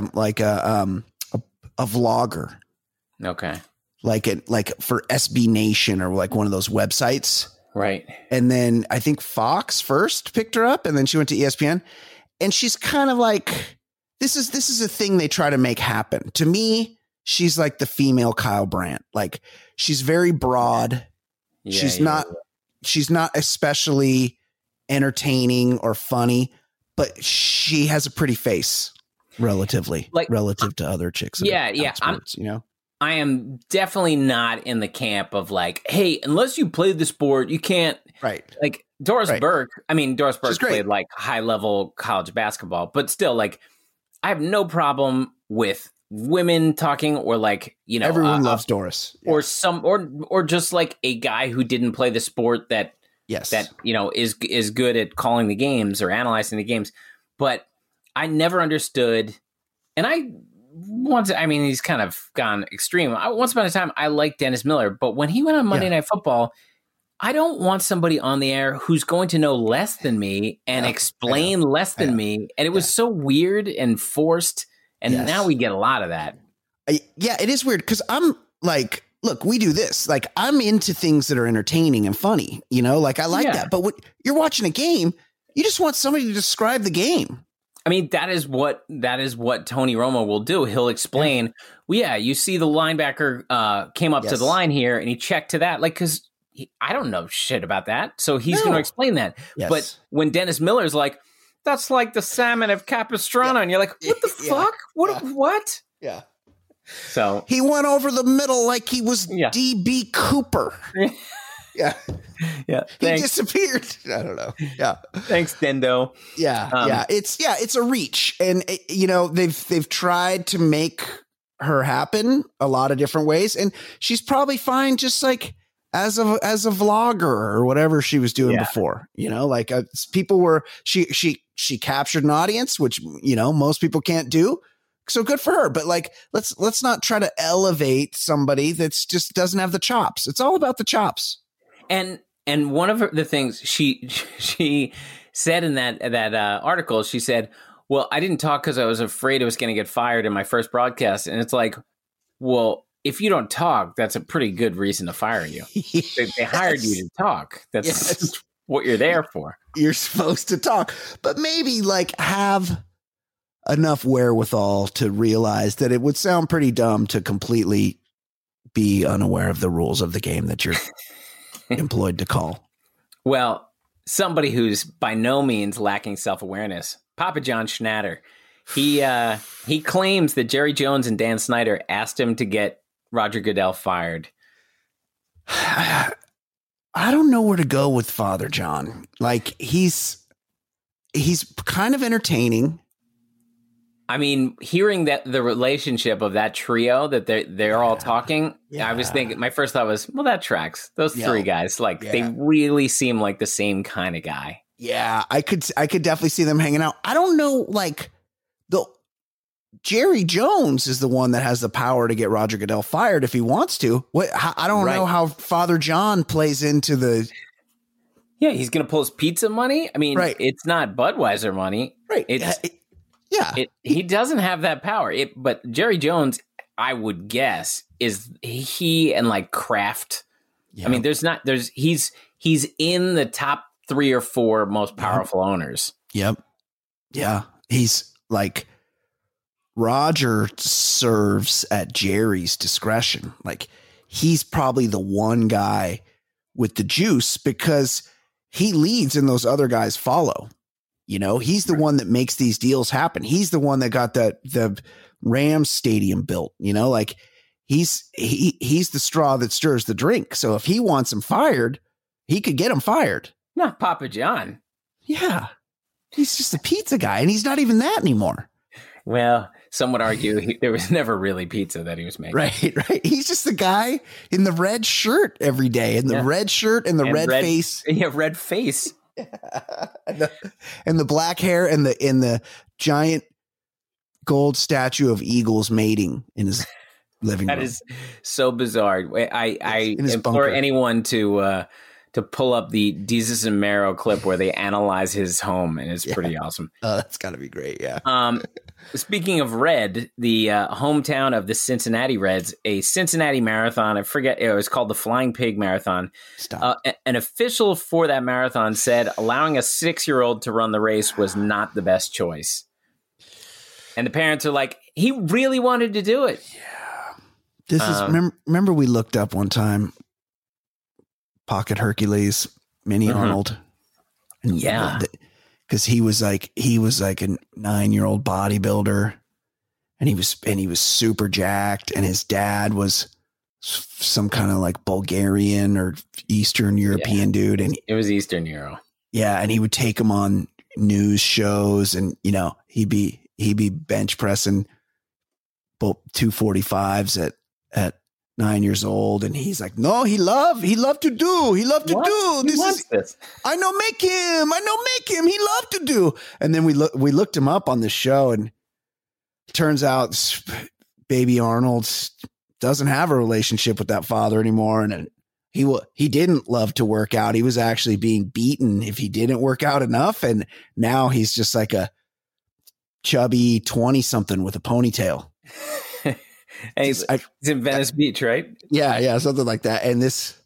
vlogger. Okay. Like for SB Nation or like one of those websites. Right. And then I think Fox first picked her up and then she went to ESPN, and she's kind of like, this is a thing they try to make happen. To me, she's like the female Kyle Brandt. Like she's very broad. Yeah, she's not especially entertaining or funny, but she has a pretty face relative to other chicks. Sports, I am definitely not in the camp of like, hey, unless you play the sport, you can't. Right. Like Doris Burke. I mean, Doris Burke played like high level college basketball, but still, like, I have no problem with women talking or like, everyone loves Doris or or just like a guy who didn't play the sport that is good at calling the games or analyzing the games. But I never understood. And he's kind of gone extreme. Once upon a time, I liked Dennis Miller, but when he went on Monday Night Football, I don't want somebody on the air who's going to know less than me and explain less than me. And it was so weird and forced. And now we get a lot of that. It is weird because I'm like, look, we do this. Like, I'm into things that are entertaining and funny, like I like that. But when you're watching a game, you just want somebody to describe the game. I mean, that is what Tony Romo will do. He'll explain, you see the linebacker came up to the line here and he checked to that. Like, because I don't know shit about that. So he's going to explain that. Yes. But when Dennis Miller's like, that's like the salmon of Capistrano. And you're like, what the fuck? What? Yeah. So he went over the middle like he was Yeah. DB Cooper. Yeah. yeah, He thanks, disappeared. I don't know. Yeah. thanks, Dendo. Yeah. It's a reach. And they've tried to make her happen a lot of different ways. And she's probably fine just like as a vlogger or whatever she was doing before, people were, she captured an audience, which, most people can't do. So good for her. But like, let's not try to elevate somebody that's just doesn't have the chops. It's all about the chops. And one of the things she said in that article, she said, well, I didn't talk because I was afraid I was going to get fired in my first broadcast. And it's like, well, if you don't talk, that's a pretty good reason to fire you. They hired you to talk. That's what you're there for. You're supposed to talk, but maybe like have enough wherewithal to realize that it would sound pretty dumb to completely be unaware of the rules of the game that you're employed to call. Well, somebody who's by no means lacking self-awareness, Papa John Schnatter. He claims that Jerry Jones and Dan Snyder asked him to get Roger Goodell fired. I don't know where to go with Father John. Like he's kind of entertaining. I mean, hearing that the relationship of that trio that they're all talking, I was thinking, my first thought was, well, that tracks. Those three guys, they really seem like the same kind of guy. Yeah, I could definitely see them hanging out. I don't know, like Jerry Jones is the one that has the power to get Roger Goodell fired if he wants to. I don't know how Father John plays into the. Yeah, he's going to pull his pizza money. I mean, it's not Budweiser money. Right. He doesn't have that power. But Jerry Jones, I would guess, is he and like Kraft. Yeah. I mean, he's in the top 3 or 4 most powerful owners. Yep. Yeah. He's like Roger serves at Jerry's discretion. Like he's probably the one guy with the juice because he leads and those other guys follow. He's the one that makes these deals happen. He's the one that got the Rams stadium built, like he's the straw that stirs the drink. So if he wants him fired, he could get him fired. Not Papa John. Yeah. He's just a pizza guy and he's not even that anymore. Well, some would argue there was never really pizza that he was making. Right. He's just the guy in the red shirt every day, and the red shirt and the red face. Yeah, red face. and the black hair and the giant gold statue of eagles mating in his living room. That is so bizarre. I implore anyone to pull up the Desus and Mero clip where they analyze his home, and it's pretty awesome. Oh, that's got to be great. Yeah. Speaking of red, the hometown of the Cincinnati Reds, a Cincinnati marathon, I forget, it was called the Flying Pig Marathon. An official for that marathon said allowing a 6-year-old to run the race was not the best choice. And the parents are like, he really wanted to do it. Yeah. This is, remember we looked up one time, Pocket Hercules, Mini Arnold. And because he was like a 9-year-old bodybuilder, and he was super jacked, and his dad was some kind of like Bulgarian or Eastern European dude, and it was Eastern Euro. Yeah, and he would take him on news shows, and he'd be bench pressing both 245s at 9 years old, and he's like, no, he loved to do. This. I know make him. He loved to do. And then we looked him up on the show, and turns out baby Arnold doesn't have a relationship with that father anymore. And he didn't love to work out. He was actually being beaten if he didn't work out enough. And now he's just like a chubby 20-something with a ponytail. And he's in Venice Beach, right? Yeah, something like that. And this,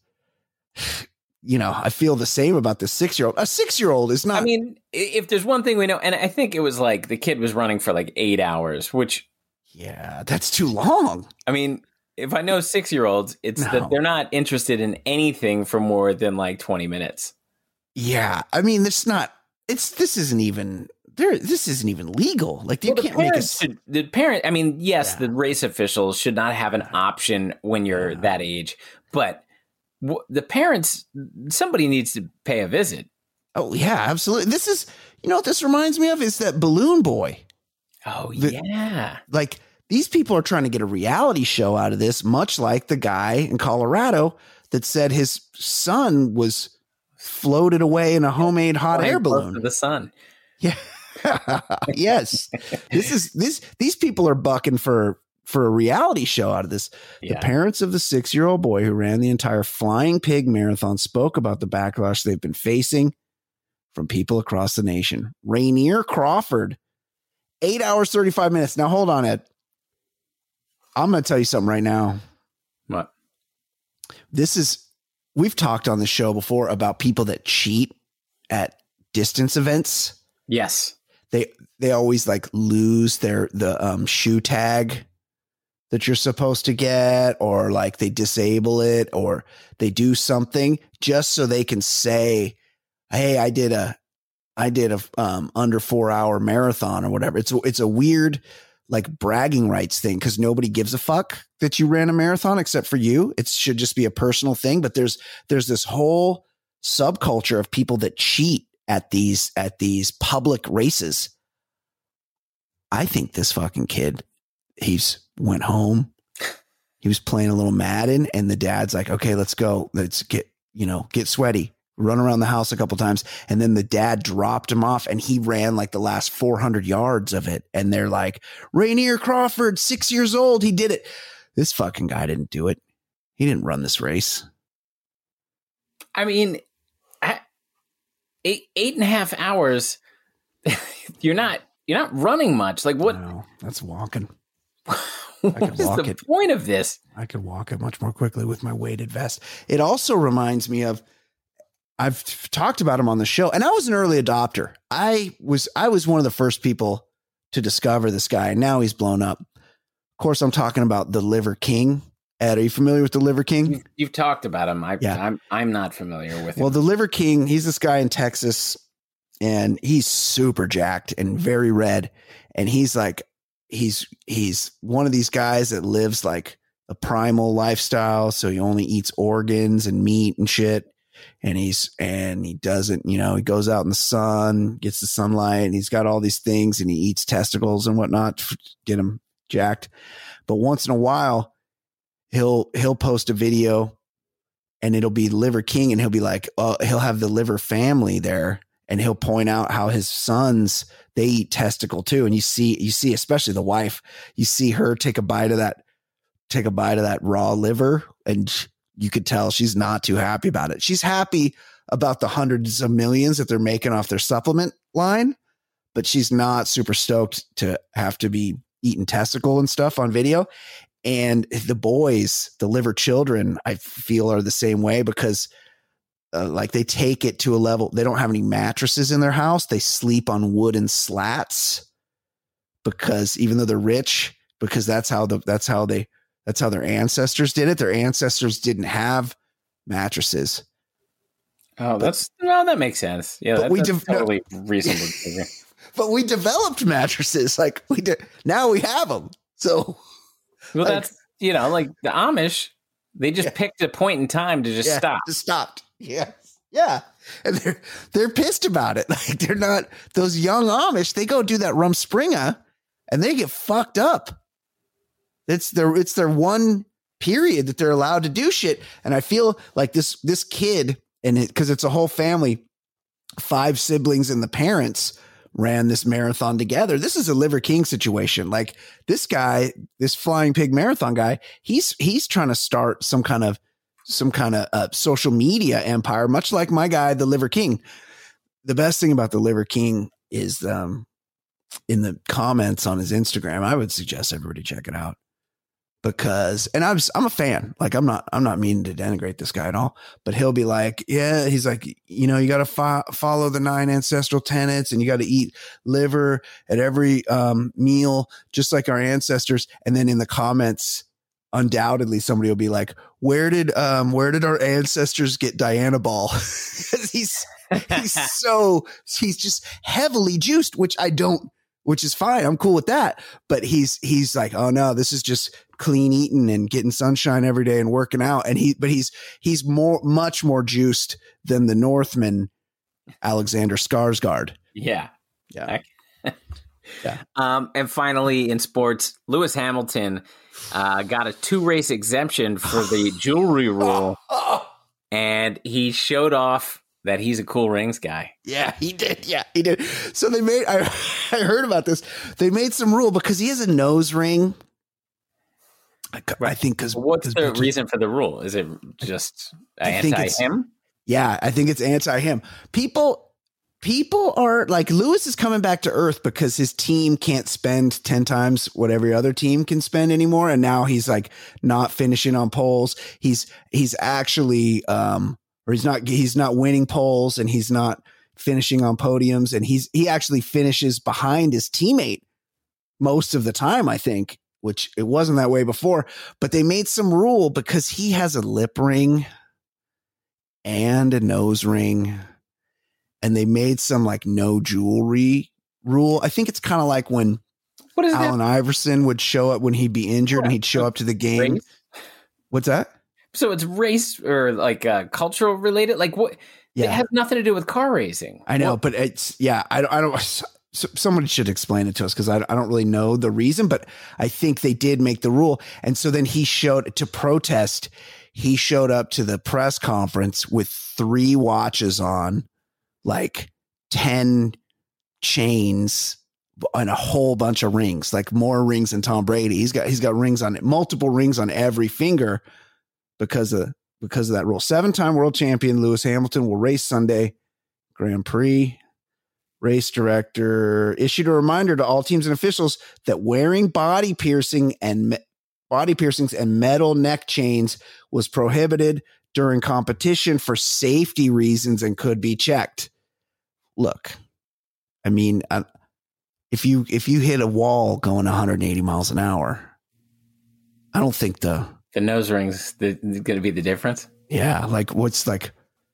I feel the same about this 6-year-old. A 6-year-old is not. I mean, if there's one thing we know, and I think it was like the kid was running for like 8 hours, which. Yeah, that's too long. I mean, if I know 6-year-olds, it's that they're not interested in anything for more than like 20 minutes. Yeah. I mean, this isn't even this isn't even legal. Like they can't make the parent. I mean, yes, the race officials should not have an option when you're that age, but the parents, somebody needs to pay a visit. Oh yeah, absolutely. This is, what this reminds me of is that Balloon Boy. Oh yeah. Like these people are trying to get a reality show out of this, much like the guy in Colorado that said his son was floated away in a homemade hot air balloon. To the sun. Yeah. Yes. These people are bucking for a reality show out of this. Yeah. The parents of the 6-year-old boy who ran the entire Flying Pig Marathon spoke about the backlash they've been facing from people across the nation. Rainier Crawford, 8 hours, 35 minutes. Now, hold on, Ed. I'm going to tell you something right now. What? We've talked on the show before about people that cheat at distance events. Yes. They always like lose the shoe tag that you're supposed to get, or like they disable it, or they do something just so they can say, hey, I did a under 4 hour marathon or whatever. It's a weird like bragging rights thing, because nobody gives a fuck that you ran a marathon except for you. It should just be a personal thing. But there's this whole subculture of people that cheat at these public races. I think this fucking kid, he's went home. He was playing a little Madden, and the dad's like, okay, let's go. Let's get sweaty, run around the house a couple times. And then the dad dropped him off, and he ran like the last 400 yards of it. And they're like, Rainier Crawford, 6 years old. He did it. This fucking guy didn't do it. He didn't run this race. I mean, 8.5 hours. You're not running much. Like what? No, that's walking. What is the point of this? I could walk it much more quickly with my weighted vest. It also reminds me of, I've talked about him on the show, and I was an early adopter. I was one of the first people to discover this guy, and now he's blown up. Of course, I'm talking about the Liver King. Ed, are you familiar with the Liver King? You've talked about him. I'm not familiar with him. Well, the Liver King, he's this guy in Texas, and he's super jacked and very red. And he's like, he's one of these guys that lives like a primal lifestyle. So he only eats organs and meat and shit. And he doesn't, he goes out in the sun, gets the sunlight, and he's got all these things, and he eats testicles and whatnot to get him jacked. But once in a while, he'll post a video, and it'll be Liver King, and he'll be like, he'll have the Liver family there, and he'll point out how his sons, they eat testicle too. And you see, especially the wife, you see her take a bite of that raw liver, and you could tell she's not too happy about it. She's happy about the hundreds of millions that they're making off their supplement line, but she's not super stoked to have to be eating testicle and stuff on video. And the boys, the Liver children, I feel are the same way, because like they take it to a level. They don't have any mattresses in their house. They sleep on wooden slats, because even though they're rich, because that's how their ancestors did it. Their ancestors didn't have mattresses. Oh, that makes sense. Yeah, that's totally reasonable. But we developed mattresses. Like now we have them. So, well, that's like the Amish. They just picked a point in time to just stop. Just stopped. Yeah, yeah, and they're pissed about it. Like they're not those young Amish. They go do that Rumspringa, and they get fucked up. It's their one period that they're allowed to do shit. And I feel like this kid, and because it's a whole family, 5 siblings and the parents ran this marathon together. This is a Liver King situation. Like this guy, this Flying Pig Marathon guy, he's trying to start some kind of social media empire, much like my guy, the Liver King. The best thing about the Liver King is in the comments on his Instagram. I would suggest everybody check it out. Because, and I'm a fan, like I'm not meaning to denigrate this guy at all, but he'll be like, yeah, he's like, you got to follow the 9 ancestral tenets, and you got to eat liver at every meal, just like our ancestors. And then in the comments, undoubtedly somebody will be like, where did our ancestors get Diana Ball? he's just heavily juiced, which is fine. I'm cool with that. But he's like, oh no, this is just clean eating and getting sunshine every day and working out. And he's much more juiced than the Northman, Alexander Skarsgård. Yeah. Yeah. Yeah. And finally, in sports, Lewis Hamilton got a 2-race exemption for the jewelry rule, and he showed off that he's a cool rings guy. Yeah, he did. Yeah, he did. So they made, I heard about this. They made some rule because he has a nose ring. I think because what's the reason for the rule? Is it just anti-him? Yeah, I think it's anti-him. People are like, Lewis is coming back to earth because his team can't spend 10 times what every other team can spend anymore. And now he's like not finishing on poles. He's actually, or he's not winning poles, and he's not finishing on podiums. And he actually finishes behind his teammate most of the time, I think, which it wasn't that way before. But they made some rule because he has a lip ring and a nose ring. And they made some like no jewelry rule. I think it's kind of like when Allen Iverson would show up when he'd be injured and he'd show up to the game. Race? What's that? So it's race or like cultural related? Like what? Yeah. It has nothing to do with car racing. I know, but it's, yeah, I don't, somebody should explain it to us because I don't really know the reason, but I think they did make the rule. And so then he showed to protest. He showed up to the press conference with 3 watches on, like 10 chains and a whole bunch of rings, like more rings than Tom Brady. He's got rings on it, multiple rings on every finger because of that rule. 7-time world champion Lewis Hamilton will race Sunday Grand Prix. Race director issued a reminder to all teams and officials that wearing body piercings and metal neck chains was prohibited during competition for safety reasons and could be checked. Look, I mean, if you hit a wall going 180 miles an hour, I don't think the nose rings going to be the difference. Yeah, like what's like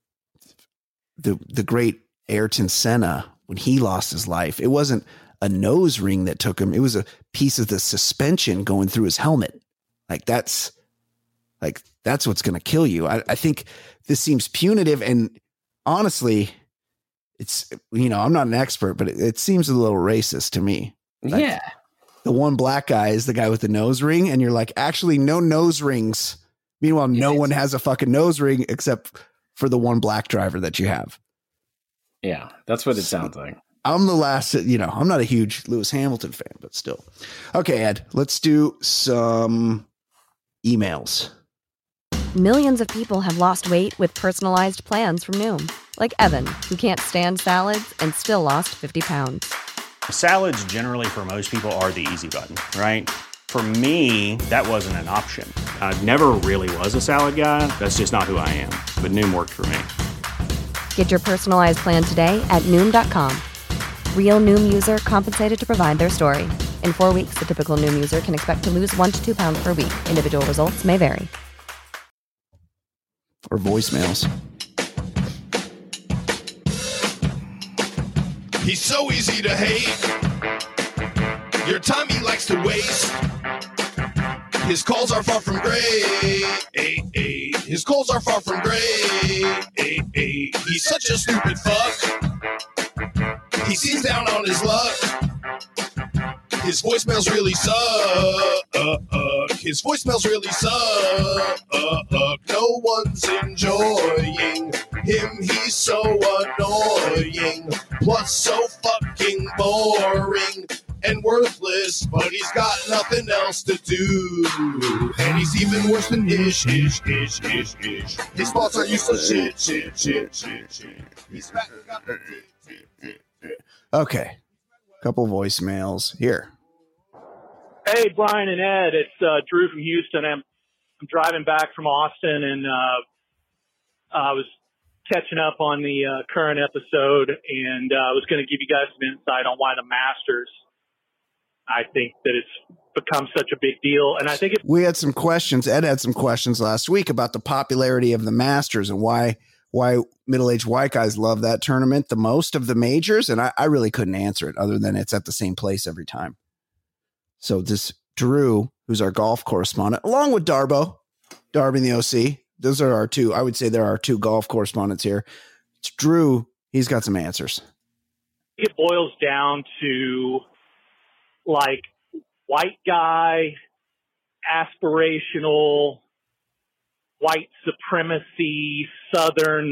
the great Ayrton Senna when he lost his life. It wasn't a nose ring that took him; it was a piece of the suspension going through his helmet. That's what's going to kill you. I think this seems punitive, and honestly, it's, I'm not an expert, but it seems a little racist to me. Like, yeah. The one black guy is the guy with the nose ring, and you're like, actually, no nose rings. Meanwhile, no one has a fucking nose ring except for the one black driver that you have. Yeah, that's what it sounds like. I'm the last, I'm not a huge Lewis Hamilton fan, but still. Okay, Ed, let's do some emails. Millions of people have lost weight with personalized plans from Noom. Like Evan, who can't stand salads and still lost 50 pounds. Salads generally for most people are the easy button, right? For me, that wasn't an option. I never really was a salad guy. That's just not who I am. But Noom worked for me. Get your personalized plan today at Noom.com. Real Noom user compensated to provide their story. In 4 weeks, the typical Noom user can expect to lose 1 to 2 pounds per week. Individual results may vary. Or voicemails. He's so easy to hate. Your time he likes to waste. His calls are far from great. His calls are far from great. He's such a stupid fuck. He seems down on his luck. His voicemails really suck. His voicemails really suck. No one's enjoying him. He's so annoying. Plus so fucking boring and worthless, but he's got nothing else to do. And he's even worse than ish. His thoughts are useless shit. He's fat and got no teeth. Okay. Couple voicemails here. Hey, Brian and Ed, it's Drew from Houston. I'm driving back from Austin, and I was catching up on the current episode, and I was going to give you guys some insight on why the Masters, I think that it's become such a big deal. And I think we had some questions. Ed had some questions last week about the popularity of the Masters and why why middle-aged white guys love that tournament the most of the majors, and I really couldn't answer it other than it's at the same place every time. So this Drew, who's our golf correspondent, along with Darby in the OC, those are our two. I would say there are two golf correspondents here. It's Drew. He's got some answers. It boils down to like white guy, aspirational, white supremacy, Southern,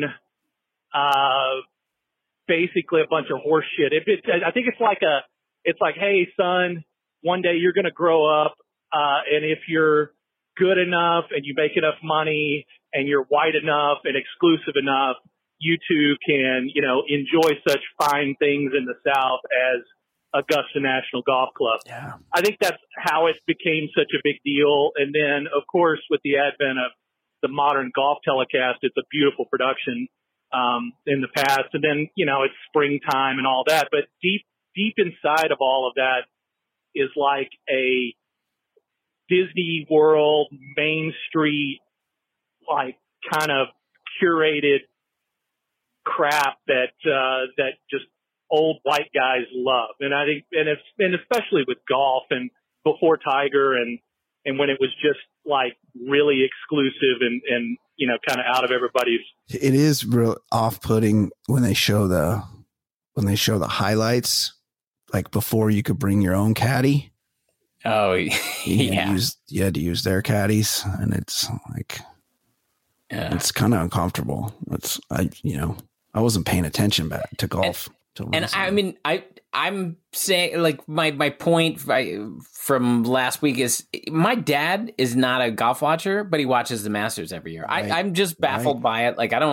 basically a bunch of horse shit. I think it's like, hey son, one day you're going to grow up, and if you're good enough and you make enough money and you're white enough and exclusive enough, you too can, enjoy such fine things in the South as Augusta National Golf Club. Yeah. I think that's how it became such a big deal. And then, of course, with the advent of the modern golf telecast, it's a beautiful production in the past. And then, it's springtime and all that. But deep inside of all of that is like a Disney World, Main Street, like kind of curated crap that just old white guys love. And I think, and especially with golf and before Tiger and when it was just like really exclusive and kind of out of everybody's. It is real off-putting when they show the highlights, like before you could bring your own caddy. Oh, you had to use their caddies, and it's like, it's kind of uncomfortable. I wasn't paying attention back to golf. And I mean, I'm saying, like, my point from last week is my dad is not a golf watcher, but he watches the Masters every year. Right. I'm just baffled by it. Like,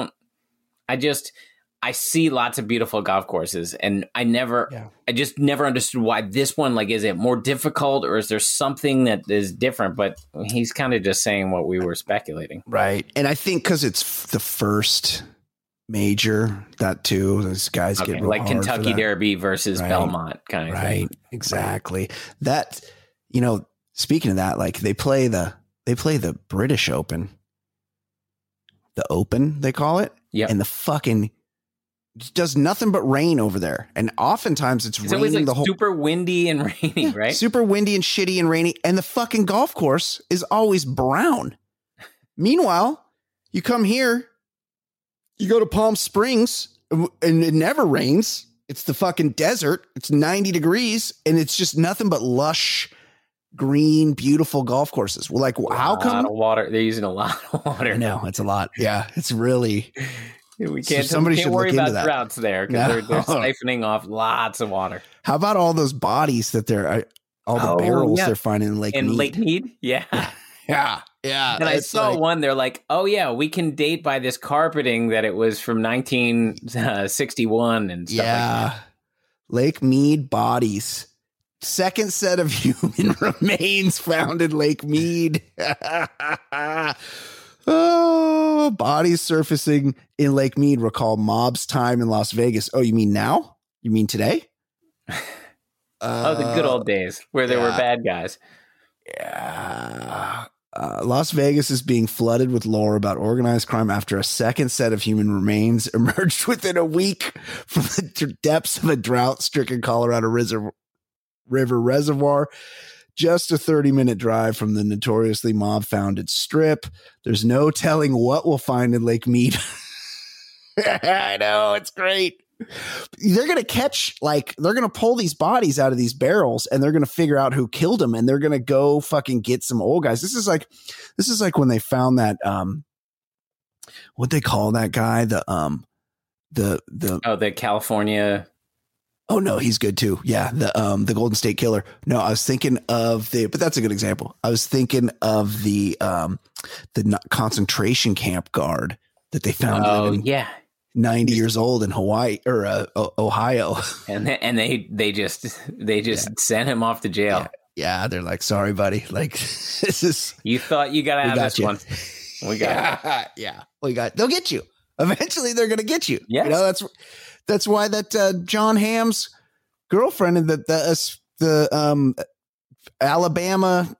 I see lots of beautiful golf courses, and I just never understood why this one, like, is it more difficult or is there something that is different? But he's kind of just saying what we were speculating. Right. And I think because it's the first major, that too, those guys get real like hard Kentucky Derby versus Belmont kind of thing. Right. Exactly. That, speaking of that, like they play the British Open, the Open, they call it. Yeah. And the fucking does nothing but rain over there. And oftentimes it's raining always like the whole super windy and rainy, right? Super windy and shitty and rainy. And the fucking golf course is always brown. Meanwhile, you come here, you go to Palm Springs and it never rains. It's the fucking desert. It's 90 degrees and it's just nothing but lush, green, beautiful golf courses. We're like, how come? A lot of water. They're using a lot of water. No, it's a lot. Yeah, it's really. We can't worry about droughts there because they're siphoning off lots of water. How about all those bodies that barrels they're finding in Lake Mead? Lake Mead? Yeah. Yeah. Yeah. And I saw one, they're like, oh yeah, we can date by this carpeting that it was from 1961 and stuff like that. Lake Mead bodies. Second set of human remains found in Lake Mead. Oh, bodies surfacing in Lake Mead recall mob's time in Las Vegas. Oh, you mean now? You mean today? The good old days where there were bad guys. Yeah. Las Vegas is being flooded with lore about organized crime after a second set of human remains emerged within a week from the depths of a drought-stricken Colorado River reservoir. Just a 30-minute drive from the notoriously mob-founded Strip. There's no telling what we'll find in Lake Mead. I know, it's great. They're going to they're going to pull these bodies out of these barrels and they're going to figure out who killed them and they're going to go fucking get some old guys. This is like when they found that, what'd they call that guy? The California. Oh no, he's good too. Yeah. The Golden State Killer. No, I was thinking of but that's a good example. I was thinking of the concentration camp guard that they found. Oh yeah. 90 years old in Hawaii or Ohio. And they just sent him off to jail. Yeah. They're like, sorry, buddy. Like this is, you thought you got out of this one. We got yeah. They'll get you. Eventually they're going to get you. Yeah. That's why that John Hamm's girlfriend and the Alabama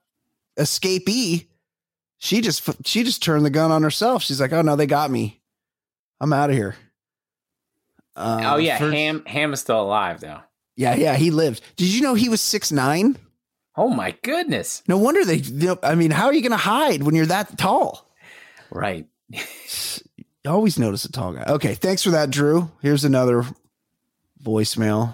escapee, she just turned the gun on herself. She's like, oh no, they got me. I'm out of here. Oh yeah, Ham is still alive though. Yeah, he lived. Did you know he was 6'9"? Oh my goodness! No wonder they. I mean, how are you going to hide when you're that tall? Right. You always notice a tall guy. Okay, thanks for that, Drew. Here's another voicemail.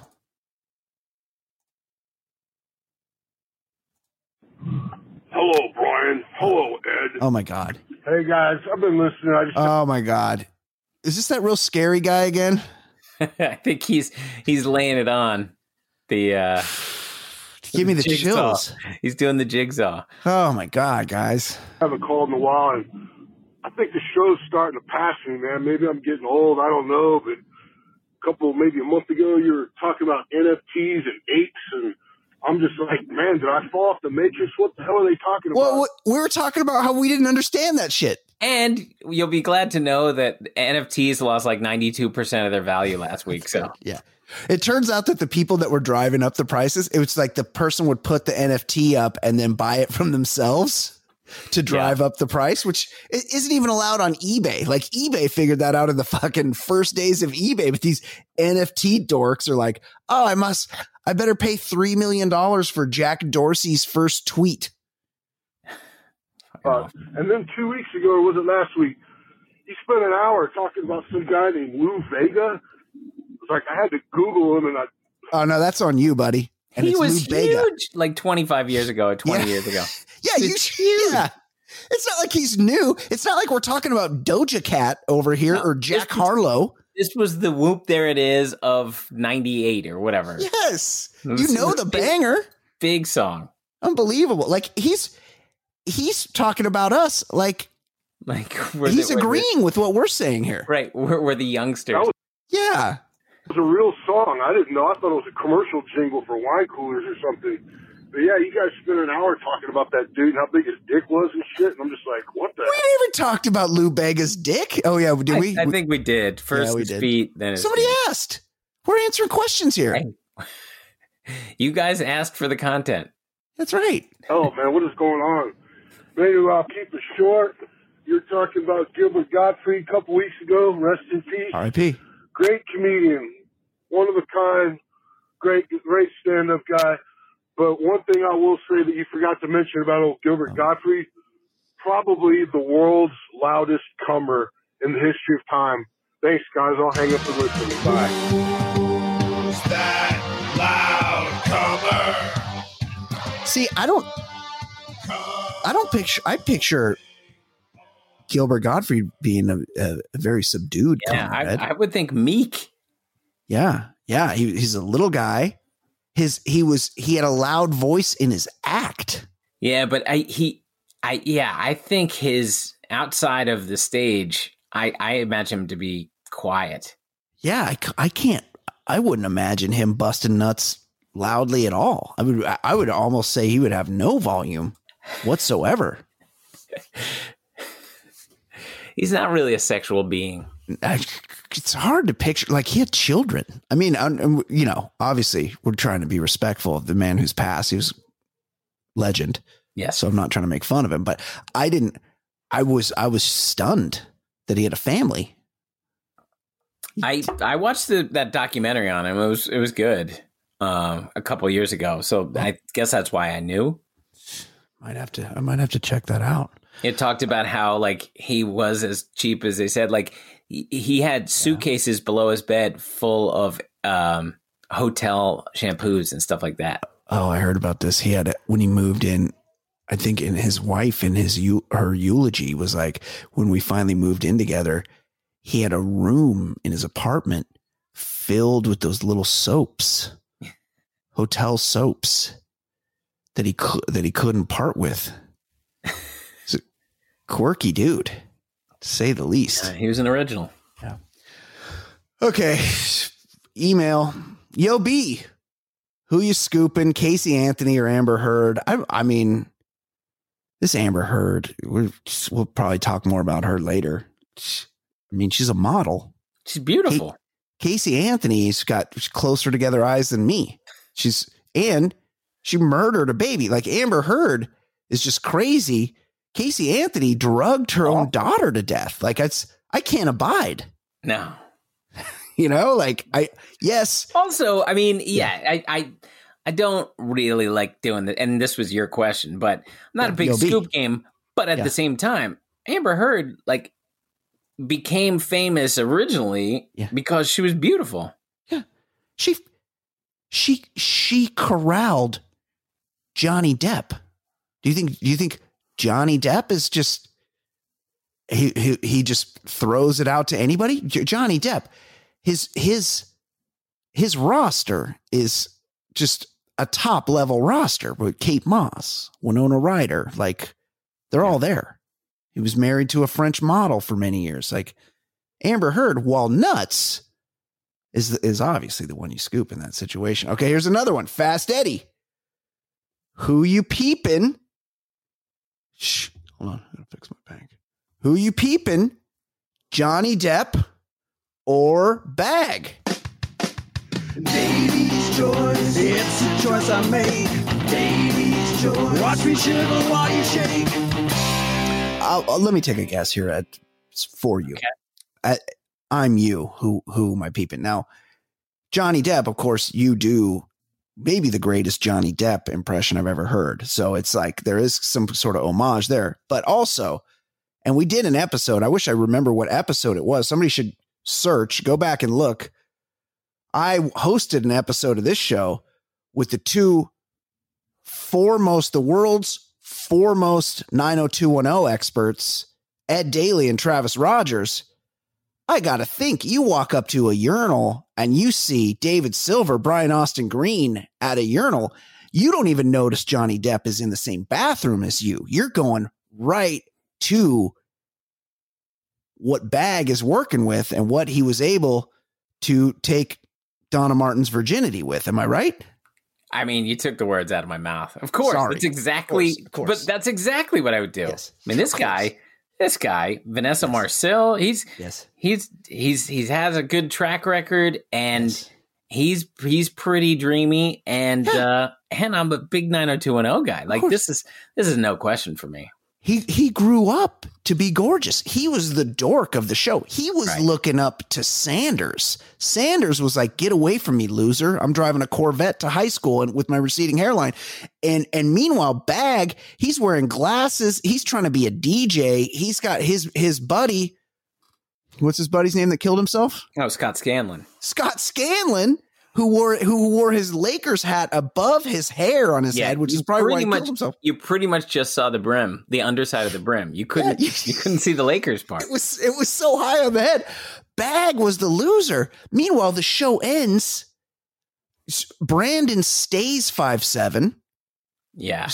Hello, Brian. Hello, Ed. Oh my God. Hey guys, I've been listening. Oh my God. Is this that real scary guy again? I think he's laying it on. The give me the jigsaw. chills. He's doing the jigsaw. Oh my God, guys. I haven't called in a while, and I think the show's starting to pass me, man. Maybe I'm getting old. I don't know, but maybe a month ago, you were talking about NFTs and apes, and I'm just like, man, did I fall off the Matrix? What the hell are they talking about? Well, we were talking about how we didn't understand that shit. And you'll be glad to know that NFTs lost like 92% of their value last week. So yeah. It turns out that the people that were driving up the prices, it was like the person would put the NFT up and then buy it from themselves to drive up the price, which isn't even allowed on eBay. Like eBay figured that out in the fucking first days of eBay, but these NFT dorks are like, oh, I better pay $3 million for Jack Dorsey's first tweet. And then 2 weeks ago, or was it last week, he spent an hour talking about some guy named Lou Vega. It's like, I had to Google him, and oh no, that's on you, buddy. And he was Lou Bega. huge like 25 years ago or 20 years ago. Yeah, huge. Yeah. It's not like he's new. It's not like we're talking about Doja Cat over here or Jack Harlow. This was the whoop there it is of 98 or whatever. Yes. You know the banger. Big song. Unbelievable. Like he's talking about us like he's agreeing with what we're saying here. Right. We're the youngsters. Yeah. It was a real song. I didn't know. I thought it was a commercial jingle for wine coolers or something. But yeah, you guys spent an hour talking about that dude and how big his dick was and shit. And I'm just like, what the? We never talked about Lou Bega's dick. Oh yeah, did we? I think we did. First his feet, then his somebody feet. asked. We're answering questions here. Hey. You guys asked for the content. That's right. Oh man, what is going on? Maybe I'll keep it short. You're talking about Gilbert Gottfried a couple weeks ago. Rest in peace. R.I.P. Great comedian, one of a kind, great stand-up guy. But one thing I will say that you forgot to mention about old Gilbert Gottfried, probably the world's loudest comer in the history of time. Thanks, guys. I'll hang up and listen. Bye. Who's that loud comer? See, I picture Gilbert Gottfried being a very subdued comer. I would think meek. Yeah. He's a little guy. He had a loud voice in his act. Yeah, but I think his outside of the stage, I imagine him to be quiet. Yeah, I wouldn't imagine him busting nuts loudly at all. I would almost say he would have no volume whatsoever. He's not really a sexual being. It's hard to picture. Like, he had children. I mean, obviously we're trying to be respectful of the man who's passed. He was legend. Yes. So I'm not trying to make fun of him, but I was stunned that he had a family. I watched that documentary on him. It was good a couple years ago. So I guess that's why I knew. I might have to check that out. It talked about how like he was as cheap as they said. Like he had suitcases below his bed full of hotel shampoos and stuff like that. Oh, I heard about this. He had when he moved in. I think in his wife in her eulogy was like, when we finally moved in together, he had a room in his apartment filled with those little soaps, hotel soaps that he couldn't part with. He's a quirky dude, to say the least. Yeah, he was an original. Yeah. Okay. Email. Yo, B. Who you scooping? Casey Anthony or Amber Heard? I mean, this Amber Heard, we'll probably talk more about her later. I mean, she's a model. She's beautiful. Casey Anthony's got closer together eyes than me. She murdered a baby. Like, Amber Heard is just crazy. Casey Anthony drugged her own daughter to death. Like, I can't abide. No. You know, like yes. Also, I mean, I don't really like doing that. And this was your question, but I'm not a big Scoop game. But at the same time, Amber Heard like became famous originally because she was beautiful. Yeah, she corralled Johnny Depp. Do you think Johnny Depp is just he just throws it out to anybody? Johnny Depp, his roster is just a top level roster with Kate Moss, Winona Ryder, like they're all there. He was married to a French model for many years. Like Amber Heard, while nuts, is obviously the one you scoop in that situation. Okay, here's another one. Fast Eddie. Who you peeping? Shh, hold on. I'm gonna fix my bank. Who you peeping? Johnny Depp or Bag? Davey's choice, it's a choice I make. Davey's choice, watch me shiver while you shake. Let me take a guess here for you. Okay. I'm you. Who am I peeping? Now, Johnny Depp, of course, you do maybe the greatest Johnny Depp impression I've ever heard. So it's like there is some sort of homage there. But also, and we did an episode. I wish I remember what episode it was. Somebody should search, go back and look. I hosted an episode of this show with the world's foremost 90210 experts, Ed Daly and Travis Rogers. I got to think, you walk up to a urinal and you see David Silver, Brian Austin Green at a urinal. You don't even notice Johnny Depp is in the same bathroom as you. You're going right to what Bag is working with and what he was able to take Donna Martin's virginity with. Am I right? I mean, you took the words out of my mouth. Of course. Sorry. That's exactly, of course. But that's exactly what I would do. Yes, I mean, this guy, Vanessa Marcil, he's has a good track record and he's pretty dreamy and I'm a big 90210 guy. Like this is no question for me. He grew up to be gorgeous. He was the dork of the show. He was looking up to Sanders. Sanders was like, "Get away from me, loser. I'm driving a Corvette to high school and with my receding hairline." And meanwhile, Bag, he's wearing glasses. He's trying to be a DJ. He's got his buddy. What's his buddy's name that killed himself? Oh, Scott Scanlon. Scott Scanlon, who wore his Lakers hat above his hair on his head, which is probably why he killed himself. You pretty much just saw the brim, the underside of the brim. You couldn't see the Lakers part. It was so high on the head. Bag was the loser. Meanwhile, the show ends. Brandon stays 5'7". Yeah.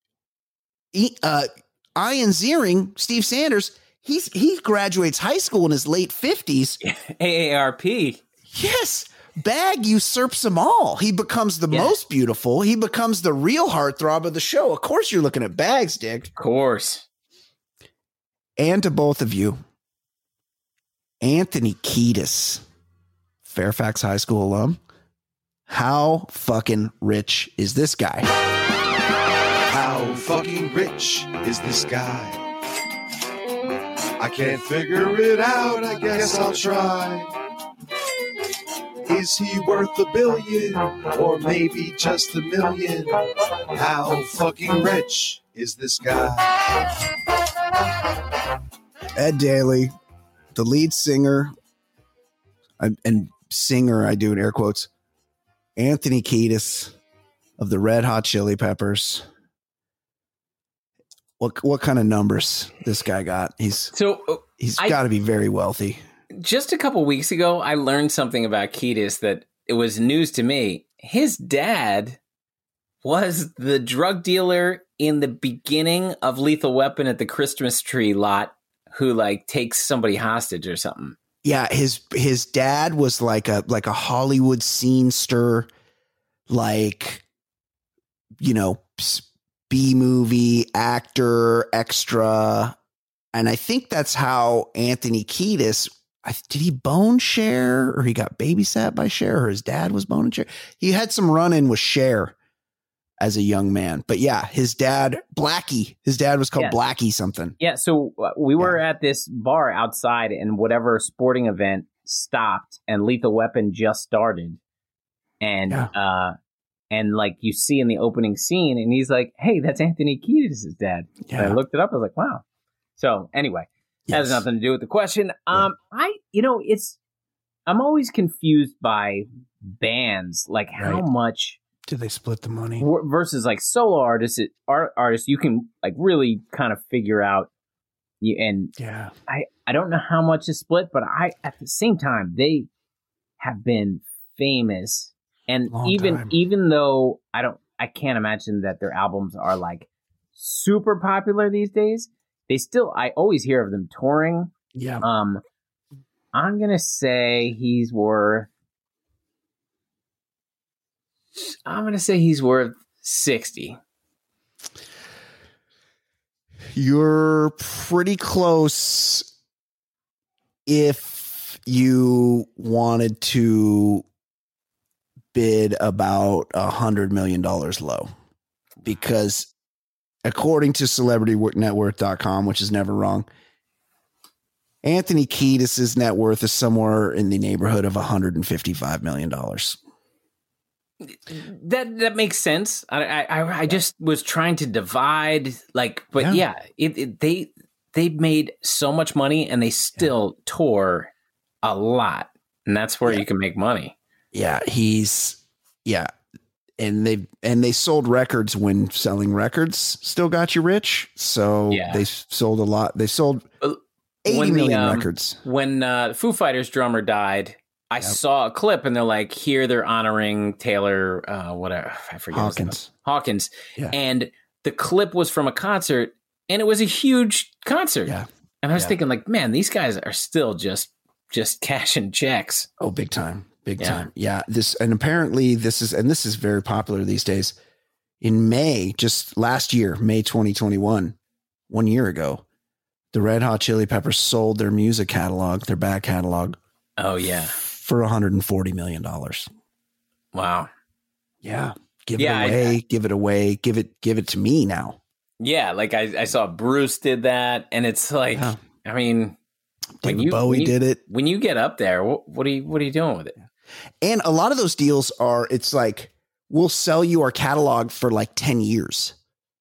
Ian Ziering, Steve Sanders, he graduates high school in his late 50s. AARP. Yes. Bag usurps them all. He becomes the most beautiful. He becomes the real heartthrob of the show. Of course, you're looking at Bags, Dick. Of course. And to both of you, Anthony Kiedis, Fairfax High School alum. How fucking rich is this guy? How fucking rich is this guy? I can't figure it out. I guess I'll try. Is he worth $1 billion or maybe just $1 million? How fucking rich is this guy? Ed Daly, the lead singer, and singer I do in air quotes, Anthony Kiedis of the Red Hot Chili Peppers. What kind of numbers this guy got? He's got to be very wealthy. Just a couple weeks ago, I learned something about Kiedis that it was news to me. His dad was the drug dealer in the beginning of Lethal Weapon at the Christmas tree lot who like takes somebody hostage or something. Yeah, his dad was like a Hollywood scenester, like, you know, B-movie actor, extra. And I think that's how Anthony Kiedis, did he bone Cher, or he got babysat by Cher, or his dad was boning Cher? He had some run-in with Cher as a young man. But yeah, his dad, Blackie, his dad was called Blackie something. Yeah, so we were at this bar outside, and whatever sporting event stopped and Lethal Weapon just started. And and like you see in the opening scene, and he's like, "Hey, that's Anthony Kiedis' dad." Yeah. And I looked it up. I was like, "Wow." So anyway, that has nothing to do with the question. I'm always confused by bands, like how much do they split the money versus like solo artists. Artists you can like really kind of figure out. I don't know how much is split, but at the same time they have been famous. And even though I can't imagine that their albums are like super popular these days, I always hear of them touring. Yeah. I'm gonna say he's worth 60. You're pretty close if you wanted to bid about $100 million low, because according to CelebrityNetWorth.com, which is never wrong, Anthony Kiedis' net worth is somewhere in the neighborhood of $155 million. That makes sense. I just was trying to divide, they made so much money and they still tour a lot, and that's where you can make money. Yeah, and they sold records when selling records still got you rich. So they sold a lot. They sold 80 million records. When Foo Fighters drummer died, I saw a clip and they're like, here they're honoring Taylor, whatever, I forget Hawkins. Yeah. And the clip was from a concert, and it was a huge concert. Yeah. And I was thinking, like, man, these guys are still just cashing checks. Oh, big time. Big time. Yeah. Apparently this is very popular these days. In May, just last year, May 2021, 1 year ago, the Red Hot Chili Peppers sold their music catalog, their back catalog. Oh, yeah. For $140 million. Wow. Yeah. Give it away. Give it to me now. Yeah. Like I saw Bruce did that, and it's like, I mean, Bowie did it. When you get up there, what are you doing with it? And a lot of those deals it's like, we'll sell you our catalog for like 10 years.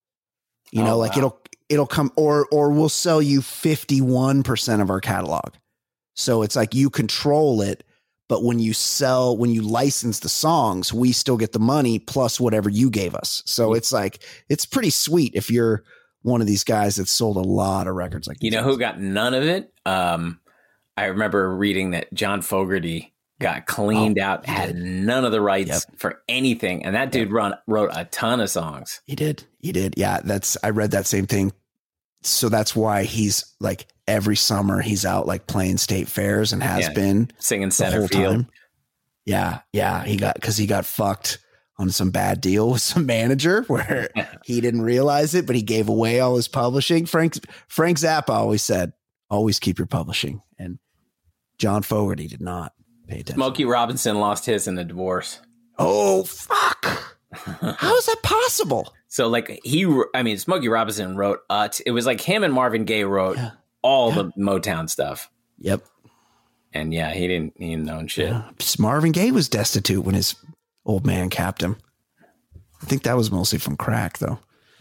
It'll come, or we'll sell you 51% of our catalog. So it's like you control it, but when you license the songs, we still get the money plus whatever you gave us. So it's like, it's pretty sweet if you're one of these guys that sold a lot of records like this. Who got none of it? I remember reading that John Fogerty got cleaned out, had none of the rights for anything. And that dude wrote a ton of songs. He did. Yeah. I read that same thing. So that's why he's like every summer he's out like playing state fairs and has been singing center field. Time. Yeah. Yeah. He got fucked on some bad deal with some manager where he didn't realize it, but he gave away all his publishing. Frank Zappa always said, always keep your publishing. And John Fogerty did not pay attention. Smokey Robinson lost his in the divorce. Oh, fuck. How is that possible? So like Smokey Robinson wrote, it was like him and Marvin Gaye wrote all the Motown stuff. Yep. And he didn't know shit. Yeah. Marvin Gaye was destitute when his old man capped him. I think that was mostly from crack though.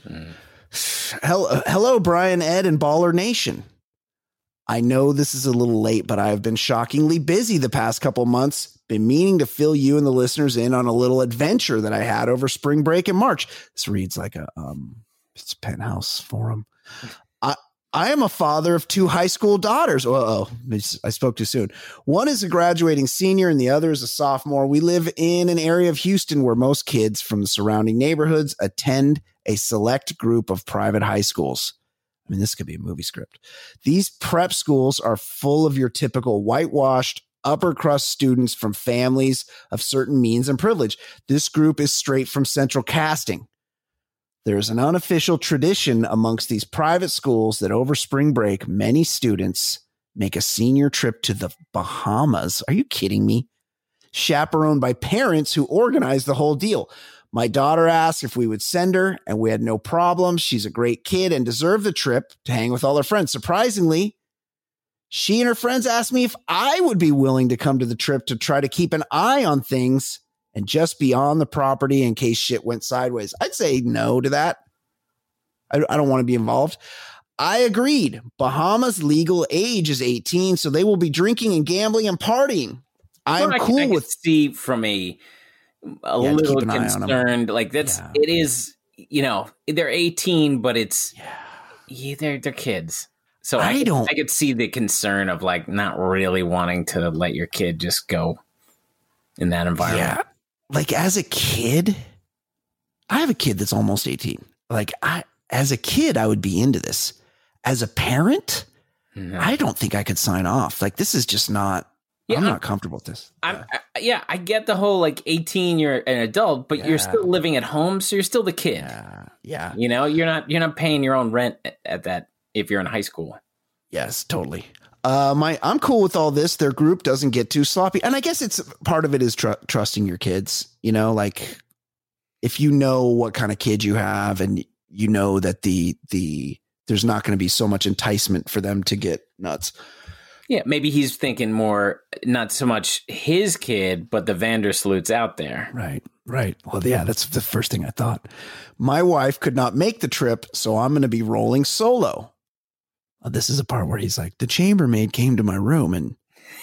Hello, Brian, Ed, and Baller Nation. I know this is a little late, but I've been shockingly busy the past couple months. Been meaning to fill you and the listeners in on a little adventure that I had over spring break in March. This reads like it's a Penthouse forum. I am a father of 2 high school daughters. I spoke too soon. One is a graduating senior and the other is a sophomore. We live in an area of Houston where most kids from the surrounding neighborhoods attend a select group of private high schools. I mean, this could be a movie script. These prep schools are full of your typical whitewashed upper crust students from families of certain means and privilege. This group is straight from central casting. There's an unofficial tradition amongst these private schools that over spring break, many students make a senior trip to the Bahamas. Are you kidding me? Chaperoned by parents who organize the whole deal. My daughter asked if we would send her, and we had no problem. She's a great kid and deserved the trip to hang with all her friends. Surprisingly, She and her friends asked me if I would be willing to come to the trip to try to keep an eye on things and just be on the property in case shit went sideways. I'd say no to that. I don't want to be involved. I agreed. Bahamas legal age is 18, so they will be drinking and gambling and partying. I'm cool I with see from a little concerned. Like that's it is. They're 18, but it's they're kids. So I could see the concern of like not really wanting to let your kid just go in that environment. Yeah. Like as a kid, I have a kid that's almost 18. Like as a kid, I would be into this. As a parent, I don't think I could sign off. Like this is just not, I'm not comfortable with this. I get the whole like 18, you're an adult, but you're still living at home. So you're still the kid. Yeah. You're not paying your own rent at that. If you're in high school. Yes, totally. I'm cool with all this. Their group doesn't get too sloppy. And I guess it's part of it is trusting your kids, like if you know what kind of kid you have and you know that there's not going to be so much enticement for them to get nuts. Yeah. Maybe he's thinking more, not so much his kid, but the Vandersloots out there. Right. Well, yeah, that's the first thing I thought. My wife could not make the trip, so I'm going to be rolling solo. This is a part where he's like, the chambermaid came to my room and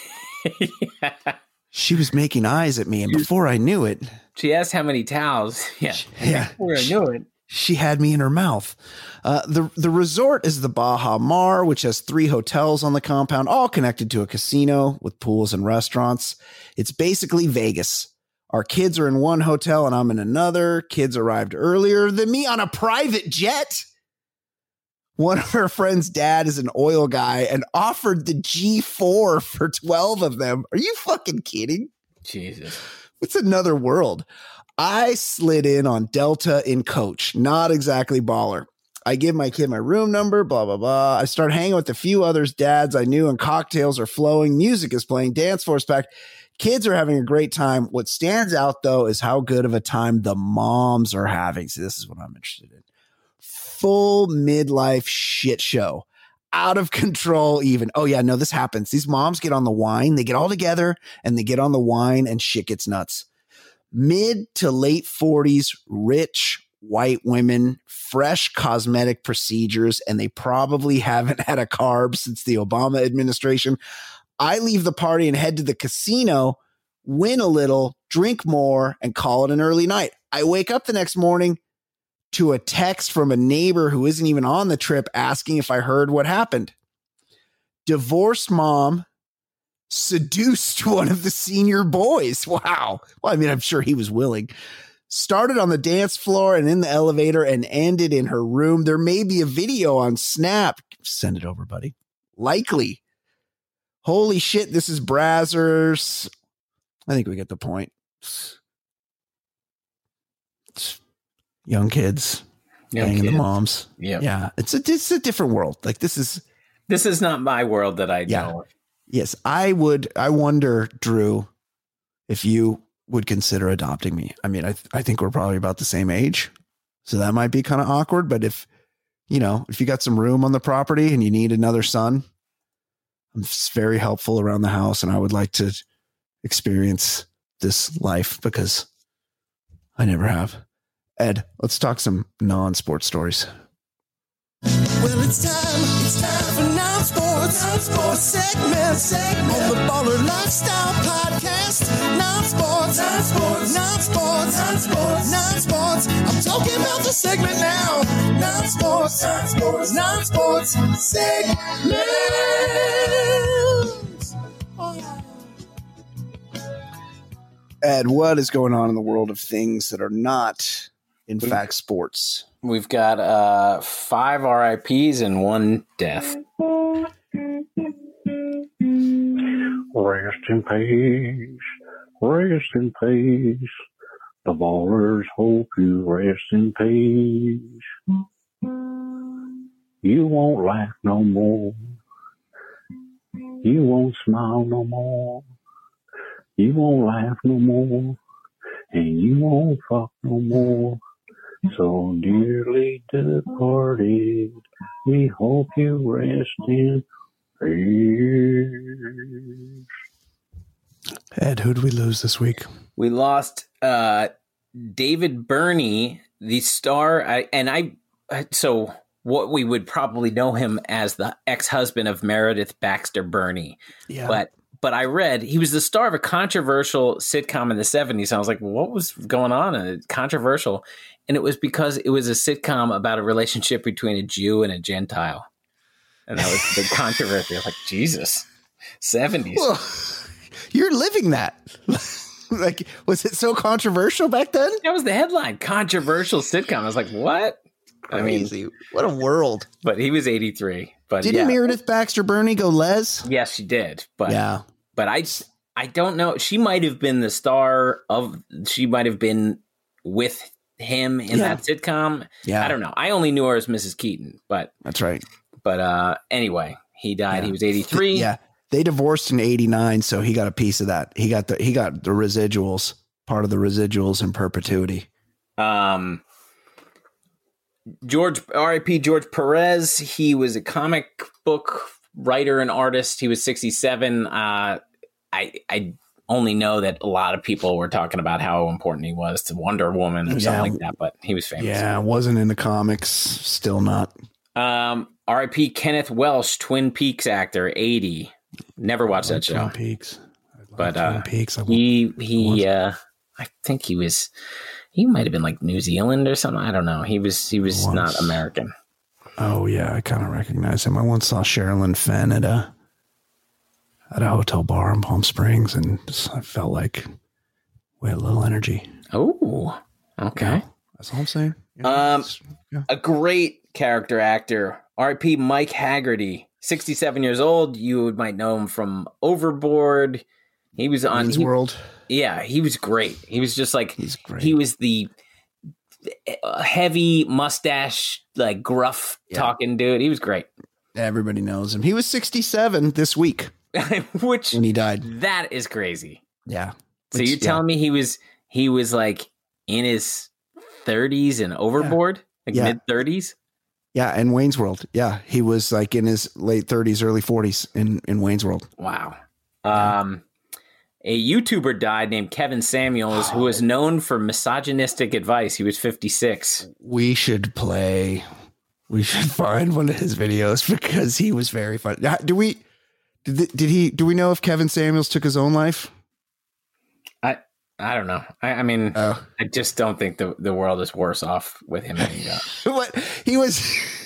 she was making eyes at me. And before I knew it, she asked how many towels. Before I knew it, she had me in her mouth. The resort is the Baha Mar, which has 3 hotels on the compound, all connected to a casino with pools and restaurants. It's basically Vegas. Our kids are in one hotel and I'm in another. Kids arrived earlier than me on a private jet. One of her friend's dad is an oil guy and offered the G4 for 12 of them. Are you fucking kidding? Jesus. It's another world. I slid in on Delta in coach. Not exactly baller. I give my kid my room number, blah, blah, blah. I start hanging with a few others' dads I knew and cocktails are flowing. Music is playing. Dance floor is packed. Kids are having a great time. What stands out, though, is how good of a time the moms are having. See, this is what I'm interested in. Full midlife shit show. Out of control even. Oh, yeah, no, this happens. These moms get on the wine. They get all together and they get on the wine and shit gets nuts. Mid to late 40s, rich white women, fresh cosmetic procedures, and they probably haven't had a carb since the Obama administration. I leave the party and head to the casino, win a little, drink more, and call it an early night. I wake up the next morning to a text from a neighbor who isn't even on the trip asking if I heard what happened. Divorced mom seduced one of the senior boys. Wow. Well, I mean, I'm sure he was willing. Started on the dance floor and in the elevator and ended in her room. There may be a video on Snap. Send it over, buddy. Likely. Holy shit, this is Brazzers. I think we get the point. It's young kids, banging the moms. Yeah. It's a different world. Like this is not my world that I know. Yes, I wonder, Drew, if you would consider adopting me. I mean, I think we're probably about the same age, so that might be kind of awkward. But if you got some room on the property and you need another son, I'm very helpful around the house, and I would like to experience this life because I never have. Ed, let's talk some non-sports stories. Well, it's time for non-sports segment on the Baller Lifestyle Podcast. Non-sports. I'm talking about the segment now. Non-sports segment. Ed, what is going on in the world of things that are not, in fact, sports? We've got 5 RIPs and 1 death. Rest in peace. Rest in peace. The ballers hope you rest in peace. You won't laugh no more. You won't smile no more. You won't laugh no more. And you won't fuck no more. So dearly departed, we hope you rest in Ed, who did we lose this week? We lost David Burney, the star, so what we would probably know him as the ex-husband of Meredith Baxter Burney. Yeah. But I read he was the star of a controversial sitcom in the 70s. I was like, what was going on? Controversial. And it was because it was a sitcom about a relationship between a Jew and a Gentile. And that was the controversy. I was like, Jesus, 70s. Well, you're living that. Like, was it so controversial back then? That was the headline, controversial sitcom. I was like, what? Crazy. What a world. But he was 83. But didn't Meredith Baxter Burney go Les? Yes, she did. But yeah. But I don't know. She might have been the star of. She might have been with him in that sitcom. Yeah. I don't know. I only knew her as Mrs. Keaton. But that's right. But anyway, he died. Yeah. He was 83. Yeah. They divorced in 89, so he got a piece of that. He got the residuals, part of the residuals in perpetuity. R.I.P. George Perez. He was a comic book writer and artist. He was 67. I only know that a lot of people were talking about how important he was to Wonder Woman or something like that, but he was famous. Yeah, wasn't in the comics. Still not. R.I.P. Kenneth Welsh, Twin Peaks actor, 80. Never watched that show. Twin Peaks. But Twin Peaks. I think he might have been like New Zealand or something. I don't know. He was not American. Oh yeah, I kind of recognize him. I once saw Sherilyn Fenn at a hotel bar in Palm Springs, and I felt like we had a little energy. Oh, okay. Yeah, that's all I'm saying. A great character actor, R.I.P. Mike Haggerty, 67 years old. You might know him from Overboard. He was on Wayne's World. Yeah, he was great. He was just like, he was the heavy mustache, like gruff talking dude. He was great. Everybody knows him. He was 67 this week. when he died. That is crazy. Yeah. So you're telling me he was like in his 30s and Overboard? Like mid 30s? Yeah, and Wayne's World. Yeah, he was like in his late 30s, early 40s in Wayne's World. Wow. A YouTuber died named Kevin Samuels, who was known for misogynistic advice. He was 56. We should find one of his videos because he was very fun. Do we know if Kevin Samuels took his own life? I don't know. I mean, I just don't think the world is worse off with him than he got. What he was,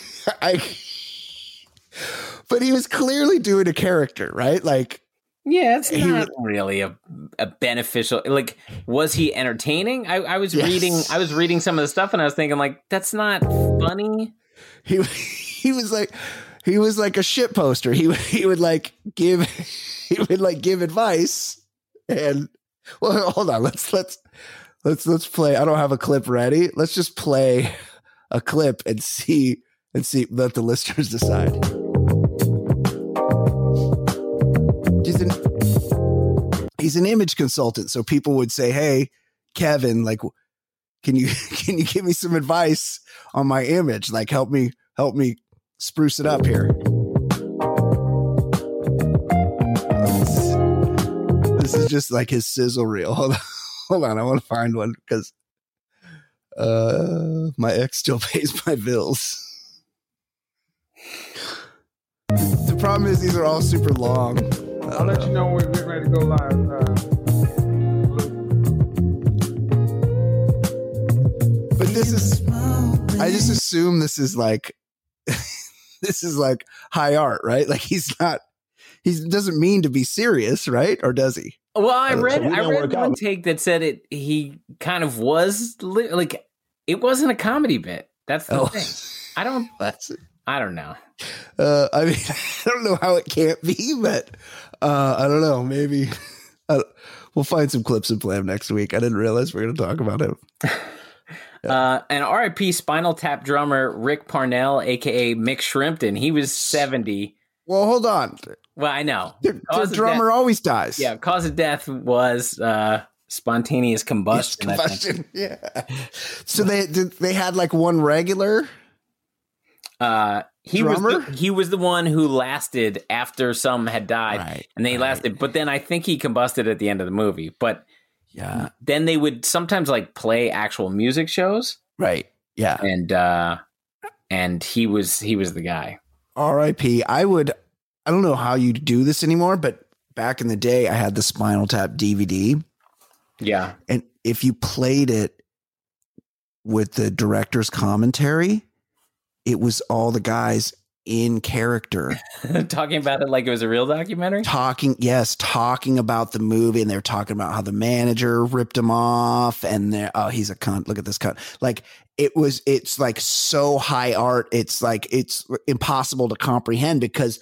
but he was clearly doing a character, right? Like, yeah, it's not really a beneficial. Like, was he entertaining? I was reading some of the stuff, and I was thinking, like, that's not funny. He was like a shit poster. He would give advice, and well, hold on. Let's play. I don't have a clip ready. Let's just play a clip and see. Let the listeners decide. He's an image consultant, so people would say, "Hey, Kevin, like, can you give me some advice on my image? Like, help me spruce it up here." This is just like his sizzle reel. Hold on, I want to find one because my ex still pays my bills. The problem is these are all super long. I'll let you know when we're getting ready to go live. But I just assume this is like high art, right? Like he doesn't mean to be serious, right? Or does he? Well, I read one take that said he kind of was like, it wasn't a comedy bit. That's the thing. I don't know. I mean, I don't know how it can't be, but I don't know. Maybe we'll find some clips and play them next week. I didn't realize we were going to talk about him. And R.I.P. Spinal Tap drummer Rick Parnell, a.k.a. Mick Shrimpton. He was 70. Well, hold on. Well, I know. The drummer always dies. Yeah, cause of death was spontaneous combustion. Yeah. So they had like one regular? drummer? He was the one who lasted after some had died, and they lasted. But then I think he combusted at the end of the movie. But yeah, then they would sometimes like play actual music shows, right? Yeah, and he was the guy. R.I.P. I don't know how you do this anymore, but back in the day, I had the Spinal Tap DVD. Yeah, and if you played it with the director's commentary, it was all the guys in character talking about it like it was a real documentary. Talking about the movie, and they're talking about how the manager ripped him off, and he's a cunt. Look at this cunt. Like it's like so high art. It's like it's impossible to comprehend because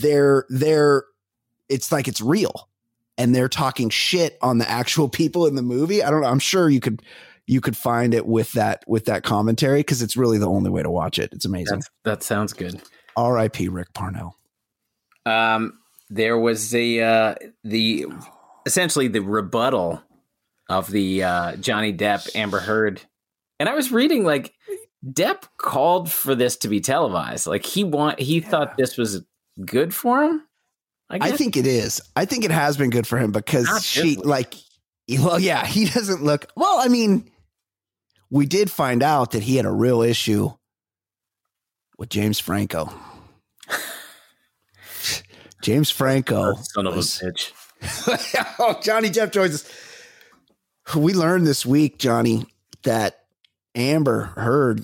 it's like it's real, and they're talking shit on the actual people in the movie. I don't know. I'm sure you could find it with that commentary because it's really the only way to watch it. It's amazing. That sounds good. R.I.P. Rick Parnell. There was essentially the rebuttal of the Johnny Depp Amber Heard, and I was reading like Depp called for this to be televised. Like he thought this was good for him. I think it is. I think it has been good for him because he doesn't look well. I mean, we did find out that he had a real issue with James Franco. James Franco, son of a bitch. Oh, Johnny Depp joins us. We learned this week, Johnny, that Amber Heard,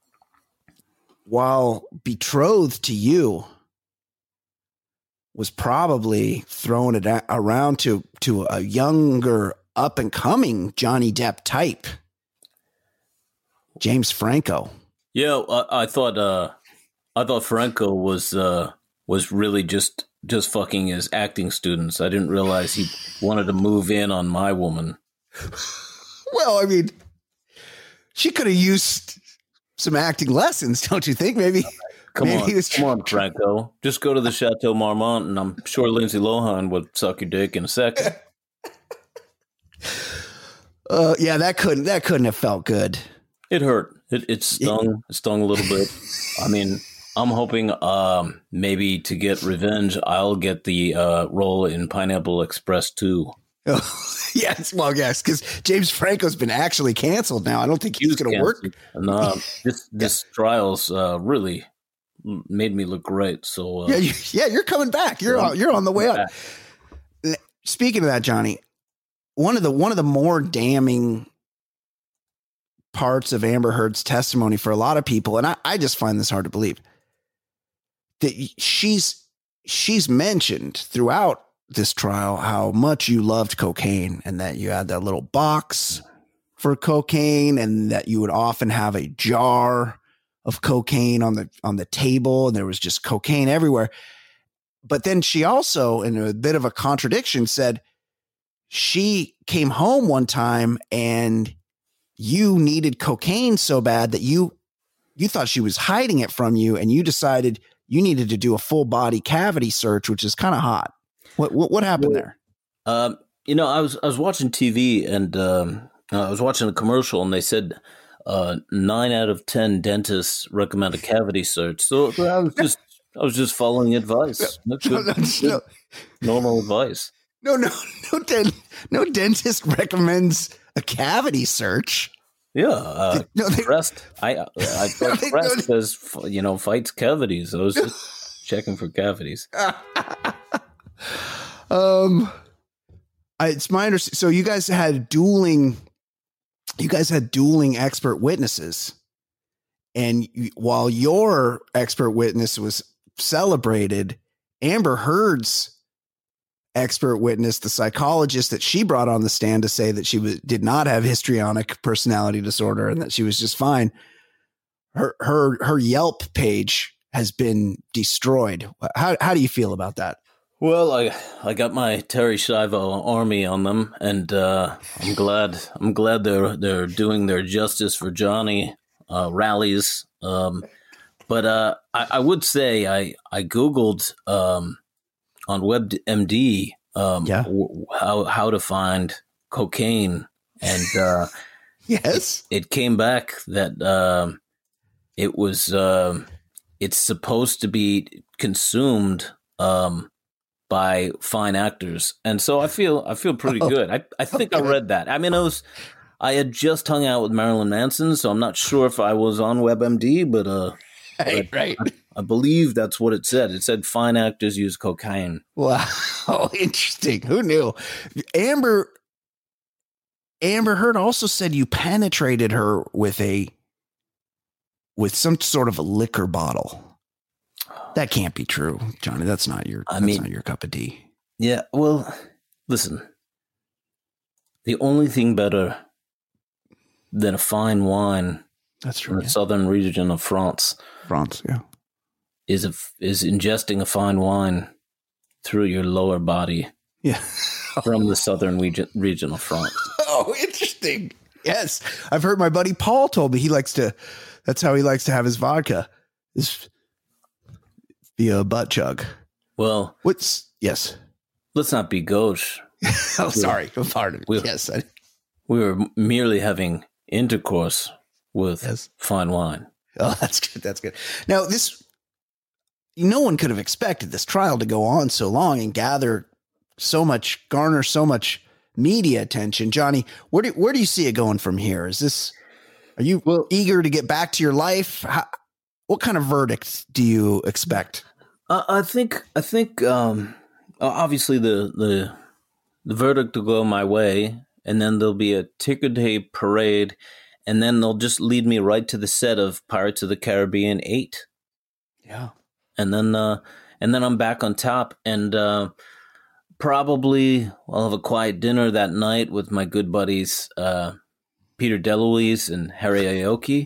while betrothed to you, was probably throwing it around to a younger, up and coming Johnny Depp type, James Franco. Yeah, I thought Franco was really just fucking his acting students. I didn't realize he wanted to move in on my woman. Well, I mean, she could have used some acting lessons, don't you think? Maybe. Come on, Franco. Just go to the Chateau Marmont, and I'm sure Lindsay Lohan would suck your dick in a second. Yeah, that couldn't have felt good. It hurt. It stung. It stung a little bit. I mean, I'm hoping maybe to get revenge, I'll get the role in Pineapple Express 2. Oh, yes, well, yes, because James Franco's been actually canceled now. I don't think he's going to work. No, this trial's really made me look great. So you're coming back. You're on the way up. Speaking of that, Johnny, one of the more damning parts of Amber Heard's testimony for a lot of people, and I just find this hard to believe, that she's mentioned throughout this trial how much you loved cocaine and that you had that little box for cocaine and that you would often have a jar of cocaine on the table and there was just cocaine everywhere. But then she also, in a bit of a contradiction, said she came home one time and you needed cocaine so bad that you thought she was hiding it from you and you decided you needed to do a full body cavity search, which is kind of hot. What happened there? I was watching TV and I was watching a commercial and they said 9 out of 10 dentists recommend a cavity search. So I was just following advice. Normal advice. No dentist recommends a cavity search. Yeah, Crest. I thought Crest because fights cavities. I was just checking for cavities. It's my understanding. So you guys had dueling expert witnesses, and while your expert witness was celebrated, Amber Heard's expert witness, the psychologist that she brought on the stand to say that she did not have histrionic personality disorder and that she was just fine, her Yelp page has been destroyed. How do you feel about that? Well, I got my Terry Schiavo army on them, and I'm glad they're doing their justice for Johnny rallies. But I would say I Googled on WebMD how to find cocaine, and yes, it came back that it was it's supposed to be consumed by fine actors, and so I feel pretty good. I think I read that. I mean, I had just hung out with Marilyn Manson, so I'm not sure if I was on WebMD, but right. I believe that's what it said. It said fine actors use cocaine. Wow, interesting. Who knew? Amber Heard also said you penetrated her with some sort of a liquor bottle. That can't be true, Johnny. That's not your cup of tea. Yeah, well, listen. The only thing better than a fine wine, that's true, from the southern region of France. Yeah. Is ingesting a fine wine through your lower body. Yeah. From the southern region of France. Oh, interesting. Yes. I've heard my buddy Paul told me that's how he likes to have his vodka, is via butt chug. Well, yes. Let's not be gauche. Oh, sorry. Pardon me. Yes. We were merely having intercourse with fine wine. Oh, that's good. That's good. Now, no one could have expected this trial to go on so long and garner so much media attention. Johnny, where do you see it going from here? Are you eager to get back to your life? What kind of verdict do you expect? I think obviously the verdict will go my way, and then there'll be a ticker tape parade, and then they'll just lead me right to the set of Pirates of the Caribbean 8. Yeah. And then I'm back on top, and probably I'll have a quiet dinner that night with my good buddies Peter DeLuise and Harry Aoki.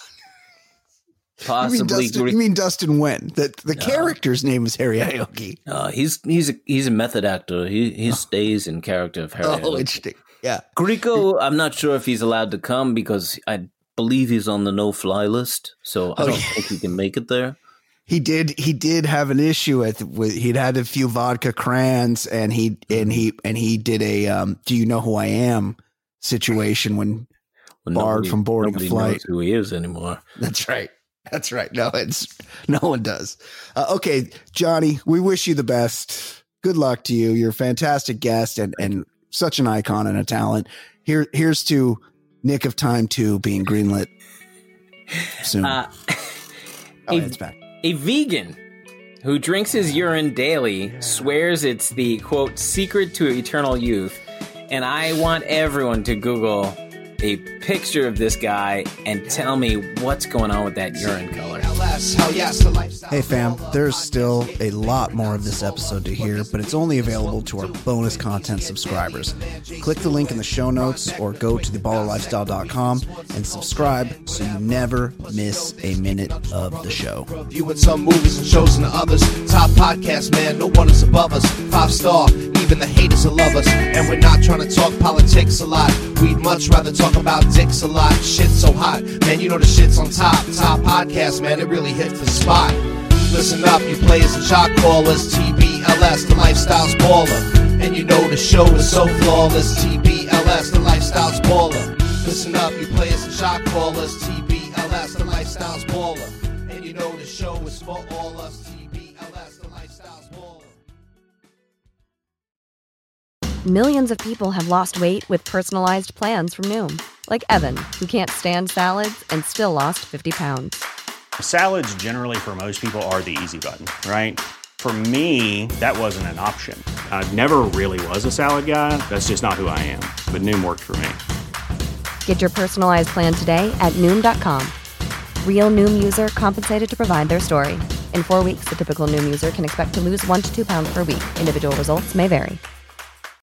Possibly. You mean Dustin Nguyen? The character's name is Harry Aoki. He's a method actor. He stays in character of Harry Aoki. Oh, interesting. Yeah. Grieco, I'm not sure if he's allowed to come because I believe he's on the no-fly list, so I don't think he can make it there. He did have an issue with he'd had a few vodka crayons, and he did a do you know who I am situation when barred from boarding a flight. Nobody knows who he is anymore. That's right. No one does. Okay, Johnny, we wish you the best. Good luck to you. You're a fantastic guest and such an icon and a talent. Here's to Nick of Time 2 being greenlit soon. It's back. A vegan who drinks his urine daily swears it's the, quote, secret to eternal youth. And I want everyone to Google a picture of this guy and tell me what's going on with that urine color. Hey fam, there's still a lot more of this episode to hear, but it's only available to our bonus content subscribers. Click the link in the show notes or go to theballerlifestyle.com and subscribe so you never miss a minute of the show. Viewing some movies and shows and others. Top podcast, man, no one is above us. 5-star, even the haters will love us. And we're not trying to talk politics a lot. We'd much rather talk about dicks a lot. Shit's so hot, man, you know the shit's on top. Top podcast, man, it really hits the spot. Listen up, you players and shot callers. TBLS, the lifestyle's baller. And you know the show is so flawless. TBLS, the lifestyle's baller. Listen up, you players and shot callers. TBLS, the lifestyle's baller. And you know the show is for all us. TBLS, the lifestyle's baller. Millions of people have lost weight with personalized plans from Noom. Like Evan, who can't stand salads and still lost 50 pounds. Salads generally for most people are the easy button, right? For me, that wasn't an option. I never really was a salad guy. That's just not who I am. But Noom worked for me. Get your personalized plan today at Noom.com. Real Noom user compensated to provide their story. In 4 weeks, the typical Noom user can expect to lose 1 to 2 pounds per week. Individual results may vary.